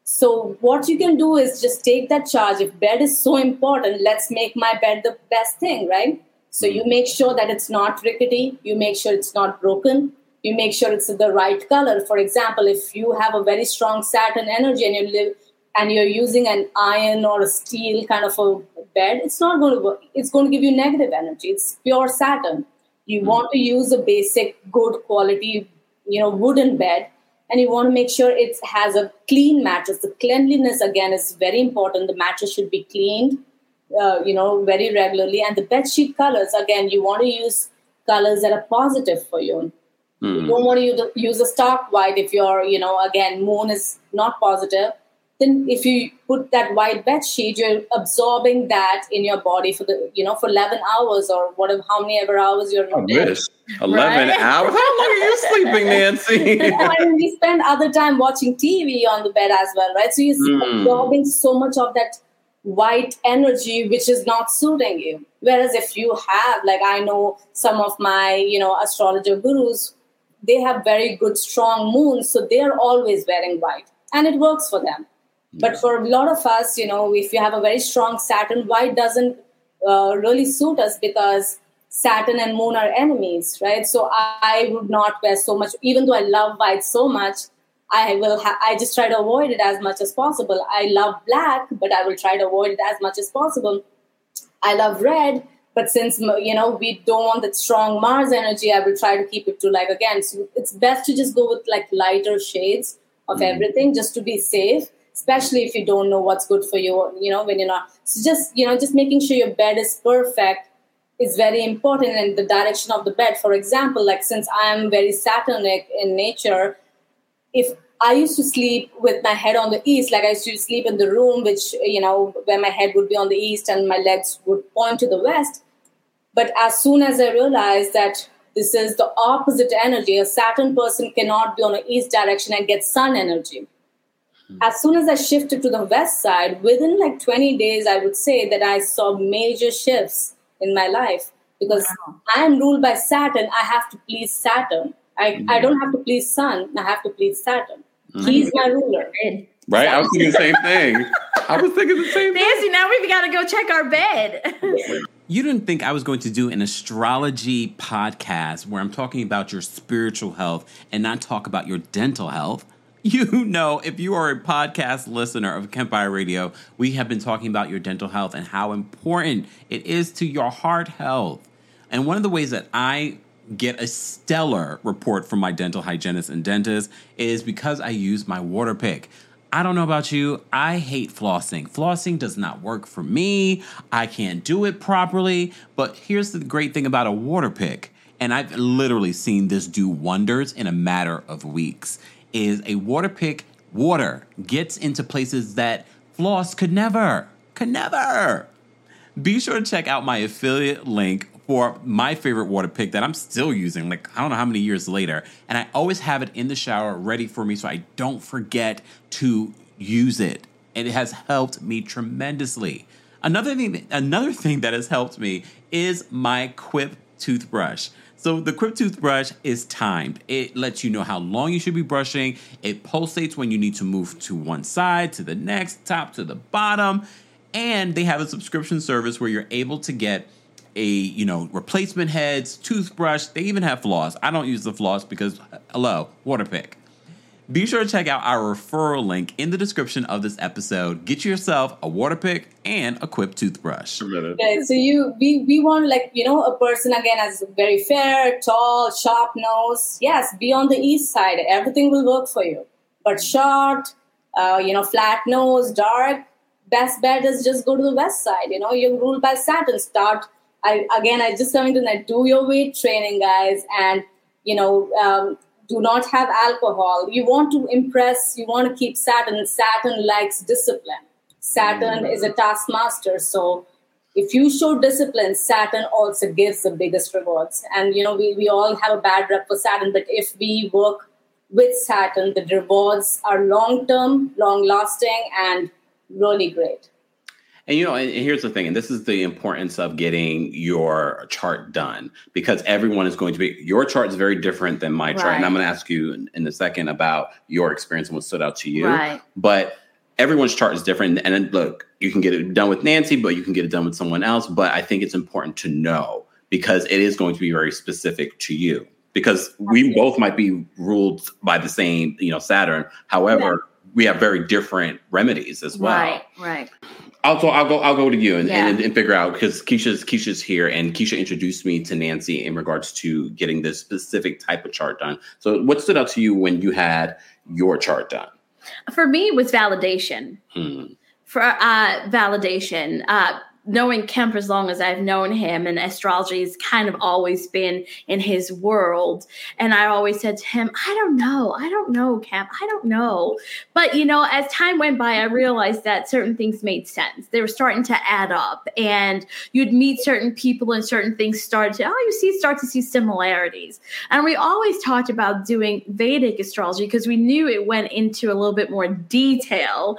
So what you can do is just take that charge. If bed is so important, let's make my bed the best thing, right? So mm. you make sure that it's not rickety. You make sure it's not broken. You make sure it's the right color. For example, if you have a very strong Saturn energy and you live and you're using an iron or a steel kind of a bed, it's not going to work. It's going to give you negative energy. It's pure Saturn. You mm. want to use a basic, good quality, you know, wooden bed, and you want to make sure it has a clean mattress. The cleanliness, again, is very important. The mattress should be cleaned, uh, you know, very regularly. And the bed sheet colors, again, you want to use colors that are positive for you. Mm. You don't want to use a, use a stark white if you're, you know, again, moon is not positive. Then if you put that white bed sheet, you're absorbing that in your body for the, you know, for eleven hours or whatever, how many ever hours you're in bed. eleven right? hours? How long are you sleeping, Nancy? No, and we spend other time watching T V on the bed as well, right? So you're mm. absorbing so much of that white energy, which is not suiting you. Whereas if you have, like I know some of my, you know, astrologer gurus, they have very good, strong moons. So they're always wearing white and it works for them. But for a lot of us, you know, if you have a very strong Saturn, white doesn't uh, really suit us because Saturn and moon are enemies, right? So I would not wear so much, even though I love white so much, I will. Ha- I just try to avoid it as much as possible. I love black, but I will try to avoid it as much as possible. I love red, but since, you know, we don't want that strong Mars energy, I will try to keep it to like, again, so it's best to just go with like lighter shades of mm-hmm. everything just to be safe. Especially if you don't know what's good for you, you know, when you're not. So just, you know, just making sure your bed is perfect is very important, in the direction of the bed. For example, like since I'm very Saturnic in nature, if I used to sleep with my head on the east, like I used to sleep in the room, which, you know, where my head would be on the east and my legs would point to the west. But as soon as I realized that this is the opposite energy, a Saturn person cannot be on the east direction and get sun energy. As soon as I shifted to the west side, within like twenty days, I would say that I saw major shifts in my life because wow. I am ruled by Saturn. I have to please Saturn. I, mm-hmm. I don't have to please Sun. I have to please Saturn. Mm-hmm. He's my ruler. Right? I was thinking the same thing. I was thinking the same thing. Nancy, now we've got to go check our bed. You didn't think I was going to do an astrology podcast where I'm talking about your spiritual health and not talk about your dental health. You know, if you are a podcast listener of Kempire Radio, we have been talking about your dental health and how important it is to your heart health. And one of the ways that I get a stellar report from my dental hygienist and dentist is because I use my Waterpik. I don't know about you. I hate flossing. Flossing does not work for me. I can't do it properly. But here's the great thing about a Waterpik, and I've literally seen this do wonders in a matter of weeks, is a Waterpik water gets into places that floss could never, could never. Be sure to check out my affiliate link for my favorite Waterpik that I'm still using, like I don't know how many years later. And I always have it in the shower ready for me so I don't forget to use it. And it has helped me tremendously. Another thing, another thing that has helped me is my Quip toothbrush. So the Quip toothbrush is timed. It lets you know how long you should be brushing. It pulsates when you need to move to one side, to the next, top to the bottom. And they have a subscription service where you're able to get a, you know, replacement heads, toothbrush. They even have floss. I don't use the floss because, hello, Waterpik. Be sure to check out our referral link in the description of this episode. Get yourself a Waterpik and a Quip toothbrush. Okay, so you, we, we want like, you know, a person again as very fair, tall, sharp nose. Yes, be on the east side. Everything will work for you. But short, uh, you know, flat nose, dark, best bet is just go to the west side. You know, you're ruled by Saturn. Start. I again, I just coming to that. Do your weight training, guys, and you know, um, do not have alcohol. You want to impress. You want to keep Saturn. Saturn likes discipline. Saturn mm. is a taskmaster. So if you show discipline, Saturn also gives the biggest rewards. And you know, we we all have a bad rep for Saturn, but if we work with Saturn, the rewards are long term, long lasting, and really great. And, you know, and here's the thing, and this is the importance of getting your chart done, because everyone is going to be, your chart is very different than my chart. Right. And I'm going to ask you in, in a second about your experience and what stood out to you. Right. But everyone's chart is different. And then, look, you can get it done with Nancy, but you can get it done with someone else. But I think it's important to know because it is going to be very specific to you, because we both might be ruled by the same, you know, Saturn. However, yeah. we have very different remedies as well. Right, right. Also, I'll go. I'll go to you and, yeah. and, and figure out, because Keisha's Keisha's here, and Keisha introduced me to Nancy in regards to getting this specific type of chart done. So, what stood out to you when you had your chart done? For me, it was validation. Hmm. For uh, validation, uh, knowing Kemp as long as I've known him, and astrology has kind of always been in his world. And I always said to him, I don't know. I don't know, Kemp. I don't know. But, you know, as time went by, I realized that certain things made sense. They were starting to add up, and you'd meet certain people and certain things started to, oh, you see, start to see similarities. And we always talked about doing Vedic astrology because we knew it went into a little bit more detail.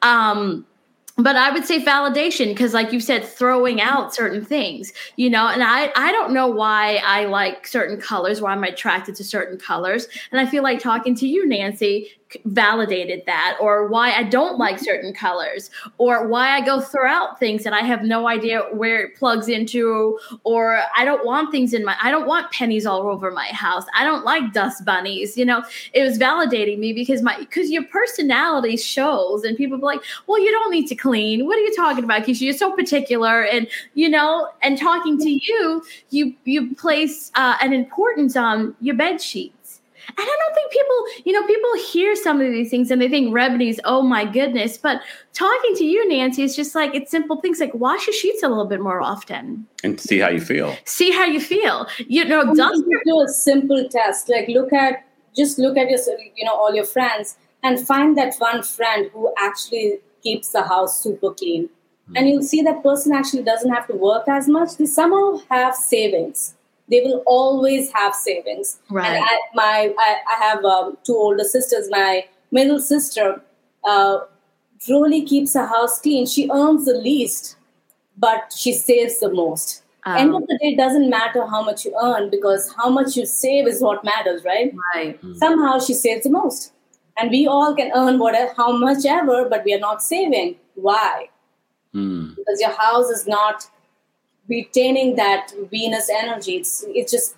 Um, But I would say validation, because like you said, throwing out certain things, you know, and I, I don't know why I like certain colors, why I'm attracted to certain colors. And I feel like talking to you, Nancy, validated that, or why I don't like certain colors, or why I go throw out things and I have no idea where it plugs into, or I don't want things in my, I don't want pennies all over my house. I don't like dust bunnies. You know, it was validating me because my, because your personality shows, and people be like, well, you don't need to clean. What are you talking about, Keisha? You're so particular. And, you know, and talking to you, you, you place uh, an importance on your bed sheet. And I don't think people, you know, people hear some of these things and they think remedies, oh my goodness. But talking to you, Nancy, it's just like, it's simple things like wash your sheets a little bit more often. And see how you feel. See how you feel. You know, dust do a simple test. Like look at, just look at your, you know, all your friends and find that one friend who actually keeps the house super clean. Mm-hmm. And you'll see that person actually doesn't have to work as much. They somehow have savings. They will always have savings. Right. And I, my, I, I have um, two older sisters. My middle sister uh, really keeps her house clean. She earns the least, but she saves the most. Um, End of the day, it doesn't matter how much you earn, because how much you save is what matters, right? Right. Mm. Somehow she saves the most. And we all can earn whatever, how much ever, but we are not saving. Why? Mm. Because your house is not retaining that Venus energy. It's it's just,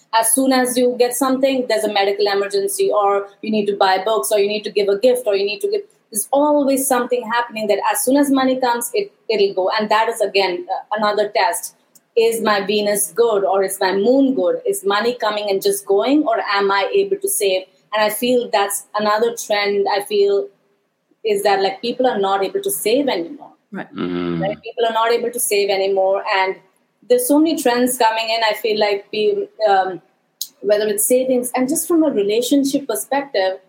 as soon as you get something, there's a medical emergency, or you need to buy books, or you need to give a gift, or you need to give. There's always something happening that as soon as money comes, it, it'll go. And that is, again, uh, another test. Is my Venus good, or is my moon good? Is money coming and just going, or am I able to save? And I feel that's another trend I feel is that like people are not able to save anymore. Right. Mm-hmm. Right? People are not able to save anymore. And there's so many trends coming in. I feel like people, um, whether it's savings and just from a relationship perspective,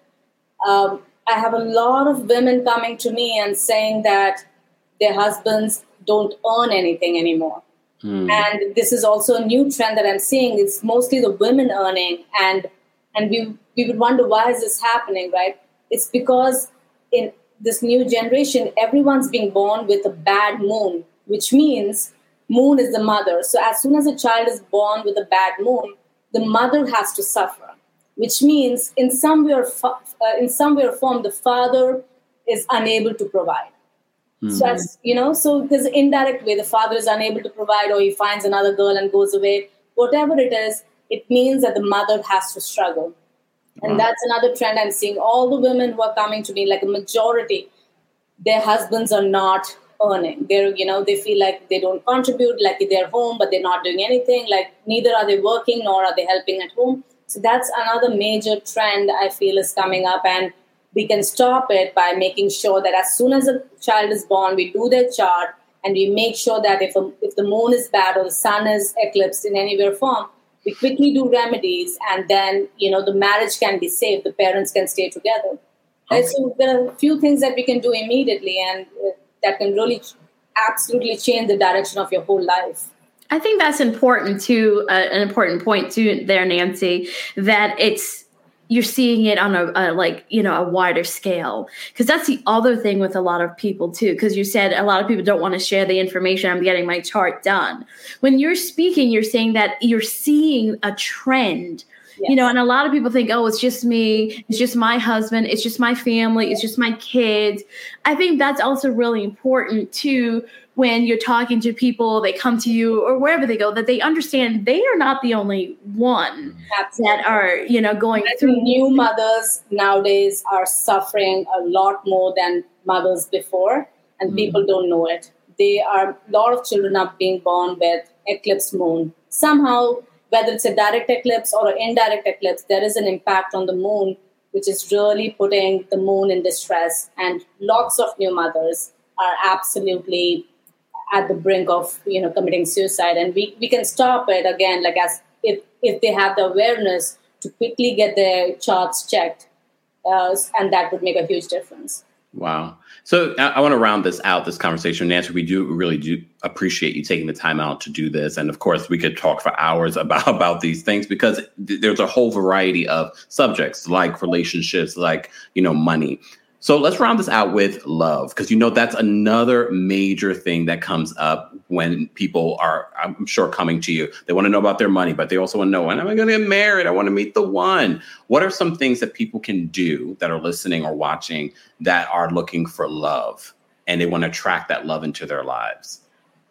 um, I have a lot of women coming to me and saying that their husbands don't earn anything anymore. Mm. And this is also a new trend that I'm seeing. It's mostly the women earning. And and we we would wonder, why is this happening, right? It's because in this new generation, everyone's being born with a bad moon, which means moon is the mother. So as soon as a child is born with a bad moon, the mother has to suffer, which means in some way or, fa- uh, in some way or form, the father is unable to provide. Mm-hmm. So, as, you know, so there's an indirect way the father is unable to provide, or he finds another girl and goes away. Whatever it is, it means that the mother has to struggle. And wow. that's another trend I'm seeing. All the women who are coming to me, like a majority, their husbands are not earning. They're, you know, they feel like they don't contribute, like they're home, but they're not doing anything. Like neither are they working nor are they helping at home. So that's another major trend I feel is coming up, and we can stop it by making sure that as soon as a child is born, we do their chart and we make sure that if a, if the moon is bad or the sun is eclipsed in any way or form, we quickly do remedies, and then, you know, the marriage can be saved. The parents can stay together. Okay. Right? So there are a few things that we can do immediately, and uh, that can really absolutely change the direction of your whole life. I think that's important too, uh, an important point too there, Nancy, that it's, you're seeing it on a, a like, you know, a wider scale, because that's the other thing with a lot of people too. Because you said a lot of people don't want to share the information. I'm getting my chart done. When you're speaking, you're saying that you're seeing a trend, yes. you know, and a lot of people think, oh, it's just me. It's just my husband. It's just my family. It's just my kids. I think that's also really important too. When you're talking to people, they come to you or wherever they go, that they understand they are not the only one Absolutely. That are, you know, going I through. New mothers nowadays are suffering a lot more than mothers before, and mm-hmm. people don't know it. They are, a lot of children are being born with eclipsed moon. Somehow, whether it's a direct eclipse or an indirect eclipse, there is an impact on the moon, which is really putting the moon in distress. And lots of new mothers are absolutely at the brink of, you know, committing suicide. And we, we can stop it again, like as if, if they have the awareness to quickly get their charts checked, uh, and that would make a huge difference. Wow. So I, I want to round this out, this conversation. Nancy, we do really do appreciate you taking the time out to do this. And of course, we could talk for hours about, about these things, because th- there's a whole variety of subjects like relationships, like, you know, money. So let's round this out with love, because, you know, that's another major thing that comes up when people are, I'm sure, coming to you. They want to know about their money, but they also want to know, when am I going to get married? I want to meet the one. What are some things that people can do that are listening or watching that are looking for love and they want to attract that love into their lives?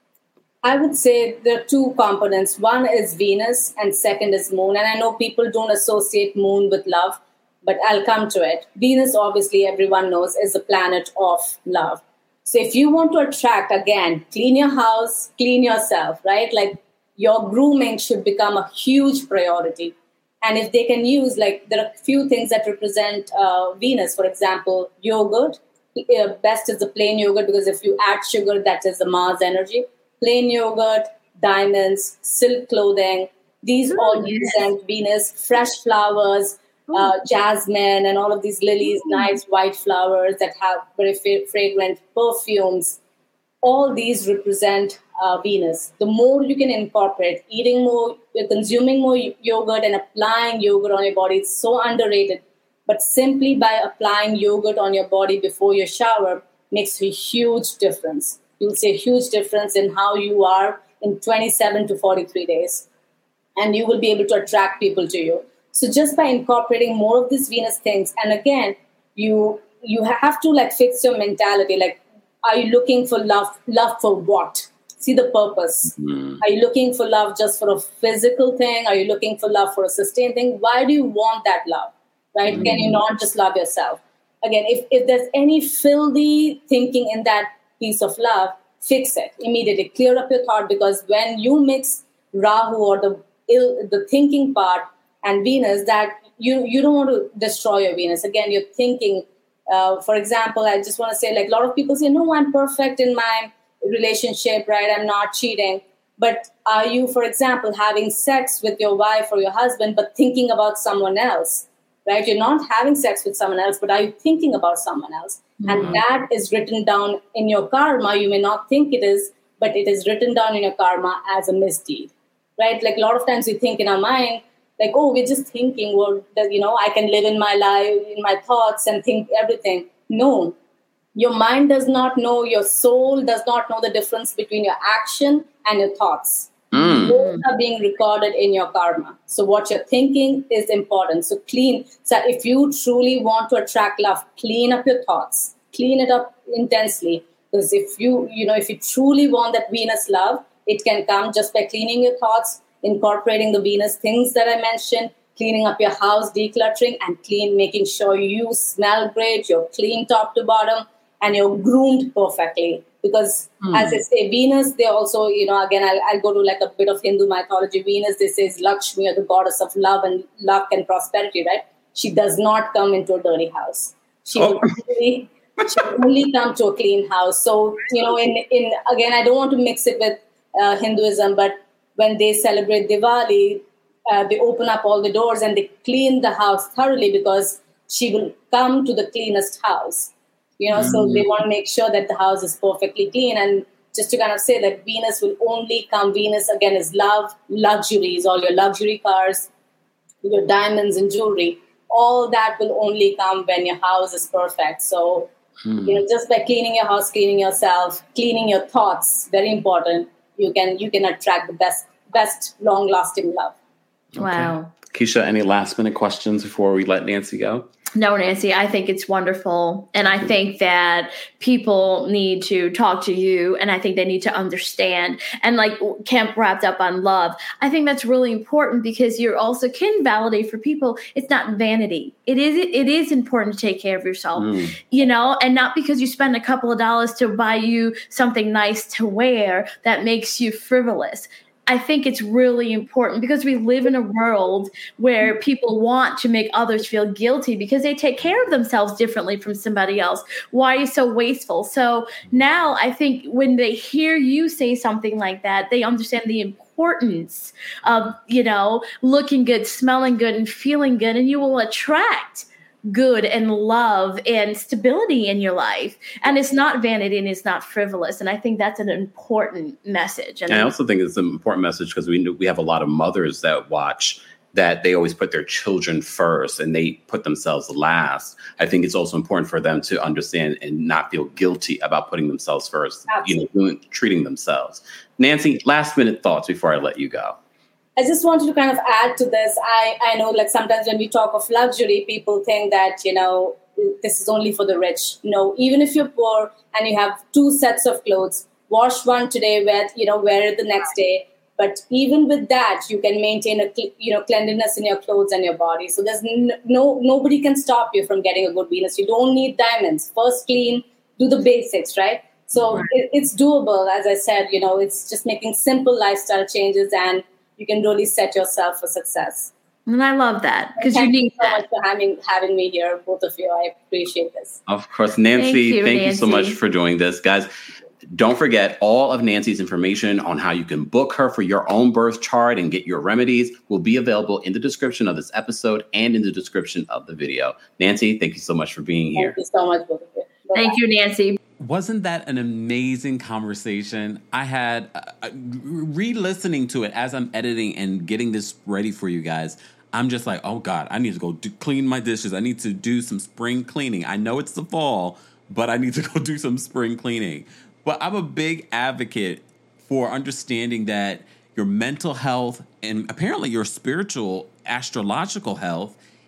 I would say there are two components. One is Venus and second is moon. And I know people don't associate moon with love, but I'll come to it. Venus, obviously, everyone knows, is the planet of love. So if you want to attract, again, clean your house, clean yourself, right? Like your grooming should become a huge priority. And if they can use, like, there are a few things that represent uh, Venus. For example, yogurt. Uh, best is the plain yogurt, because if you add sugar, that is the Mars energy. Plain yogurt, diamonds, silk clothing. These oh, all yes. represent Venus. Fresh flowers, Uh, jasmine, and all of these lilies, mm. nice white flowers that have very fa- fragrant perfumes. All these represent uh, Venus. The more you can incorporate, eating more, consuming more yogurt and applying yogurt on your body, it's so underrated. But simply by applying yogurt on your body before your shower makes a huge difference. You'll see a huge difference in how you are in twenty-seven to forty-three days. And you will be able to attract people to you. So just by incorporating more of these Venus things, and again, you you have to like fix your mentality. Like, are you looking for love? Love for what? See the purpose. Mm. Are you looking for love just for a physical thing? Are you looking for love for a sustained thing? Why do you want that love, right? Mm. Can you not just love yourself? Again, if, if there's any filthy thinking in that piece of love, fix it immediately. Clear up your thought, because when you mix Rahu or the ill, the thinking part and Venus, that you, you don't want to destroy your Venus. Again, you're thinking, uh, for example, I just want to say, like, a lot of people say, no, I'm perfect in my relationship, right? I'm not cheating. But are you, for example, having sex with your wife or your husband, but thinking about someone else, right? You're not having sex with someone else, but are you thinking about someone else? Mm-hmm. And that is written down in your karma. You may not think it is, but it is written down in your karma as a misdeed, right? Like a lot of times we think in our mind, like, oh, we're just thinking, well, that, you know, I can live in my life, in my thoughts and think everything. No, your mind does not know, your soul does not know the difference between your action and your thoughts. Mm. Both are being recorded in your karma. So what you're thinking is important. So clean. So if you truly want to attract love, clean up your thoughts. Clean it up intensely. Because if you, you know, if you truly want that Venus love, it can come just by cleaning your thoughts, incorporating the Venus things that I mentioned, cleaning up your house, decluttering, and clean, making sure you smell great, you're clean top to bottom, and you're groomed perfectly. Because mm. as I say, Venus, they also, you know, again, I'll, I'll go to like a bit of Hindu mythology. Venus, this is Lakshmi, or the goddess of love and luck and prosperity, right? She does not come into a dirty house. She oh. will only, she will only come to a clean house. So, you know, in, in again, I don't want to mix it with uh, Hinduism, but when they celebrate Diwali, uh, they open up all the doors and they clean the house thoroughly, because she will come to the cleanest house. You know, mm. so they want to make sure that the house is perfectly clean. And just to kind of say that Venus will only come, Venus again is love, luxuries, all your luxury cars, your diamonds and jewelry, all that will only come when your house is perfect. So, mm. you know, just by cleaning your house, cleaning yourself, cleaning your thoughts, very important, you can you can attract the best, best long-lasting love. Okay. Wow. Keisha, any last minute questions before we let Nancy go? No, Nancy, I think it's wonderful. And I think that people need to talk to you, and I think they need to understand. And like Kemp wrapped up on love, I think that's really important, because you're also can validate for people. It's not vanity. It is, it is important to take care of yourself, mm. you know, and not because you spend a couple of dollars to buy you something nice to wear that makes you frivolous. I think it's really important, because we live in a world where people want to make others feel guilty because they take care of themselves differently from somebody else. Why are you so wasteful? So now I think when they hear you say something like that, they understand the importance of, you know, looking good, smelling good, and feeling good, and you will attract good and love and stability in your life. And it's not vanity and it's not frivolous. And I think that's an important message. And, and I also think it's an important message because we we have a lot of mothers that watch that they always put their children first and they put themselves last. I think it's also important for them to understand and not feel guilty about putting themselves first, Absolutely. you know, doing, treating themselves. Nancy, last minute thoughts before I let you go. I just wanted to kind of add to this. I, I know like sometimes when we talk of luxury, people think that, you know, this is only for the rich. No, even if you're poor and you have two sets of clothes, wash one today, wear, you know, wear it the next day. But even with that, you can maintain a, you know, cleanliness in your clothes and your body. So there's no, nobody can stop you from getting a good Venus. You don't need diamonds. First clean, do the basics, right? So right. It, it's doable. As I said, you know, it's just making simple lifestyle changes and you can really set yourself for success. And I love that because you need so that. much for having having me here, both of you. I appreciate this. Of course, Nancy, thank you, thank Nancy. you so much for doing this. Guys, don't forget all of Nancy's information on how you can book her for your own birth chart and get your remedies will be available in the description of this episode and in the description of the video. Nancy, thank you so much for being here. Thank you so much, both of you. Bye-bye. Thank you, Nancy. Wasn't that an amazing conversation? I had, uh, re-listening to it as I'm editing and getting this ready for you guys, I'm just like, oh God, I need to go do, clean my dishes. I need to do some spring cleaning. I know it's the fall, but I need to go do some spring cleaning. But I'm a big advocate for understanding that your mental health and apparently your spiritual, astrological health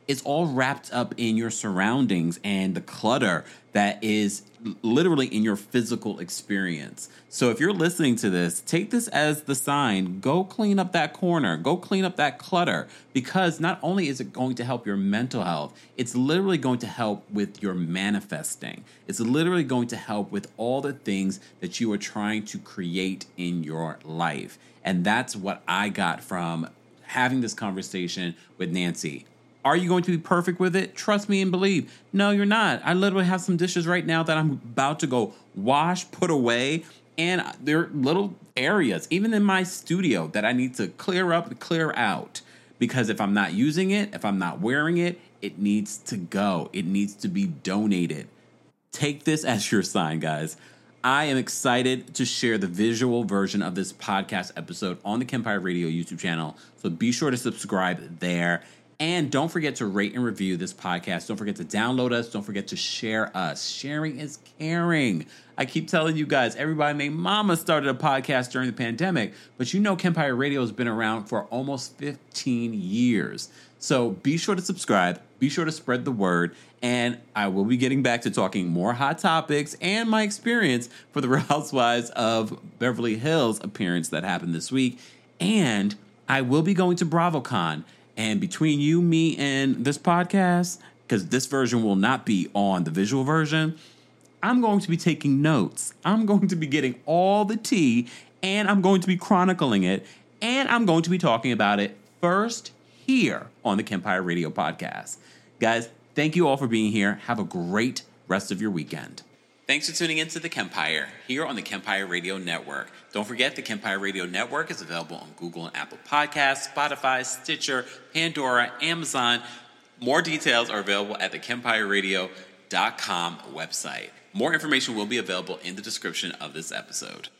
it's all wrapped up in your surroundings and the clutter that is literally in your physical experience. So if you're listening to this, take this as the sign. Go clean up that corner. Go clean up that clutter, because not only is it going to help your mental health, it's literally going to help with your manifesting. It's literally going to help with all the things that you are trying to create in your life. And that's what I got from having this conversation with Nancy. Are you going to be perfect with it? Trust me and believe. No, you're not. I literally have some dishes right now that I'm about to go wash, put away, and there are little areas, even in my studio, that I need to clear up and clear out. Because if I'm not using it, if I'm not wearing it, it needs to go. It needs to be donated. Take this as your sign, guys. I am excited to share the visual version of this podcast episode on the Kempire Radio YouTube channel. So be sure to subscribe there. And don't forget to rate and review this podcast. Don't forget to download us. Don't forget to share us. Sharing is caring. I keep telling you guys, everybody named Mama started a podcast during the pandemic, but you know Kempire Radio has been around for almost fifteen years. So be sure to subscribe. Be sure to spread the word. And I will be getting back to talking more hot topics and my experience for the Real Housewives of Beverly Hills appearance that happened this week. And I will be going to BravoCon. And between you, me, and this podcast, because this version will not be on the visual version, I'm going to be taking notes. I'm going to be getting all the tea, and I'm going to be chronicling it, and I'm going to be talking about it first here on the Kempire Radio Podcast. Guys, thank you all for being here. Have a great rest of your weekend. Thanks for tuning into the Kempire here on the Kempire Radio Network. Don't forget, the Kempire Radio Network is available on Google and Apple Podcasts, Spotify, Stitcher, Pandora, Amazon. More details are available at the kempire radio dot com website. More information will be available in the description of this episode.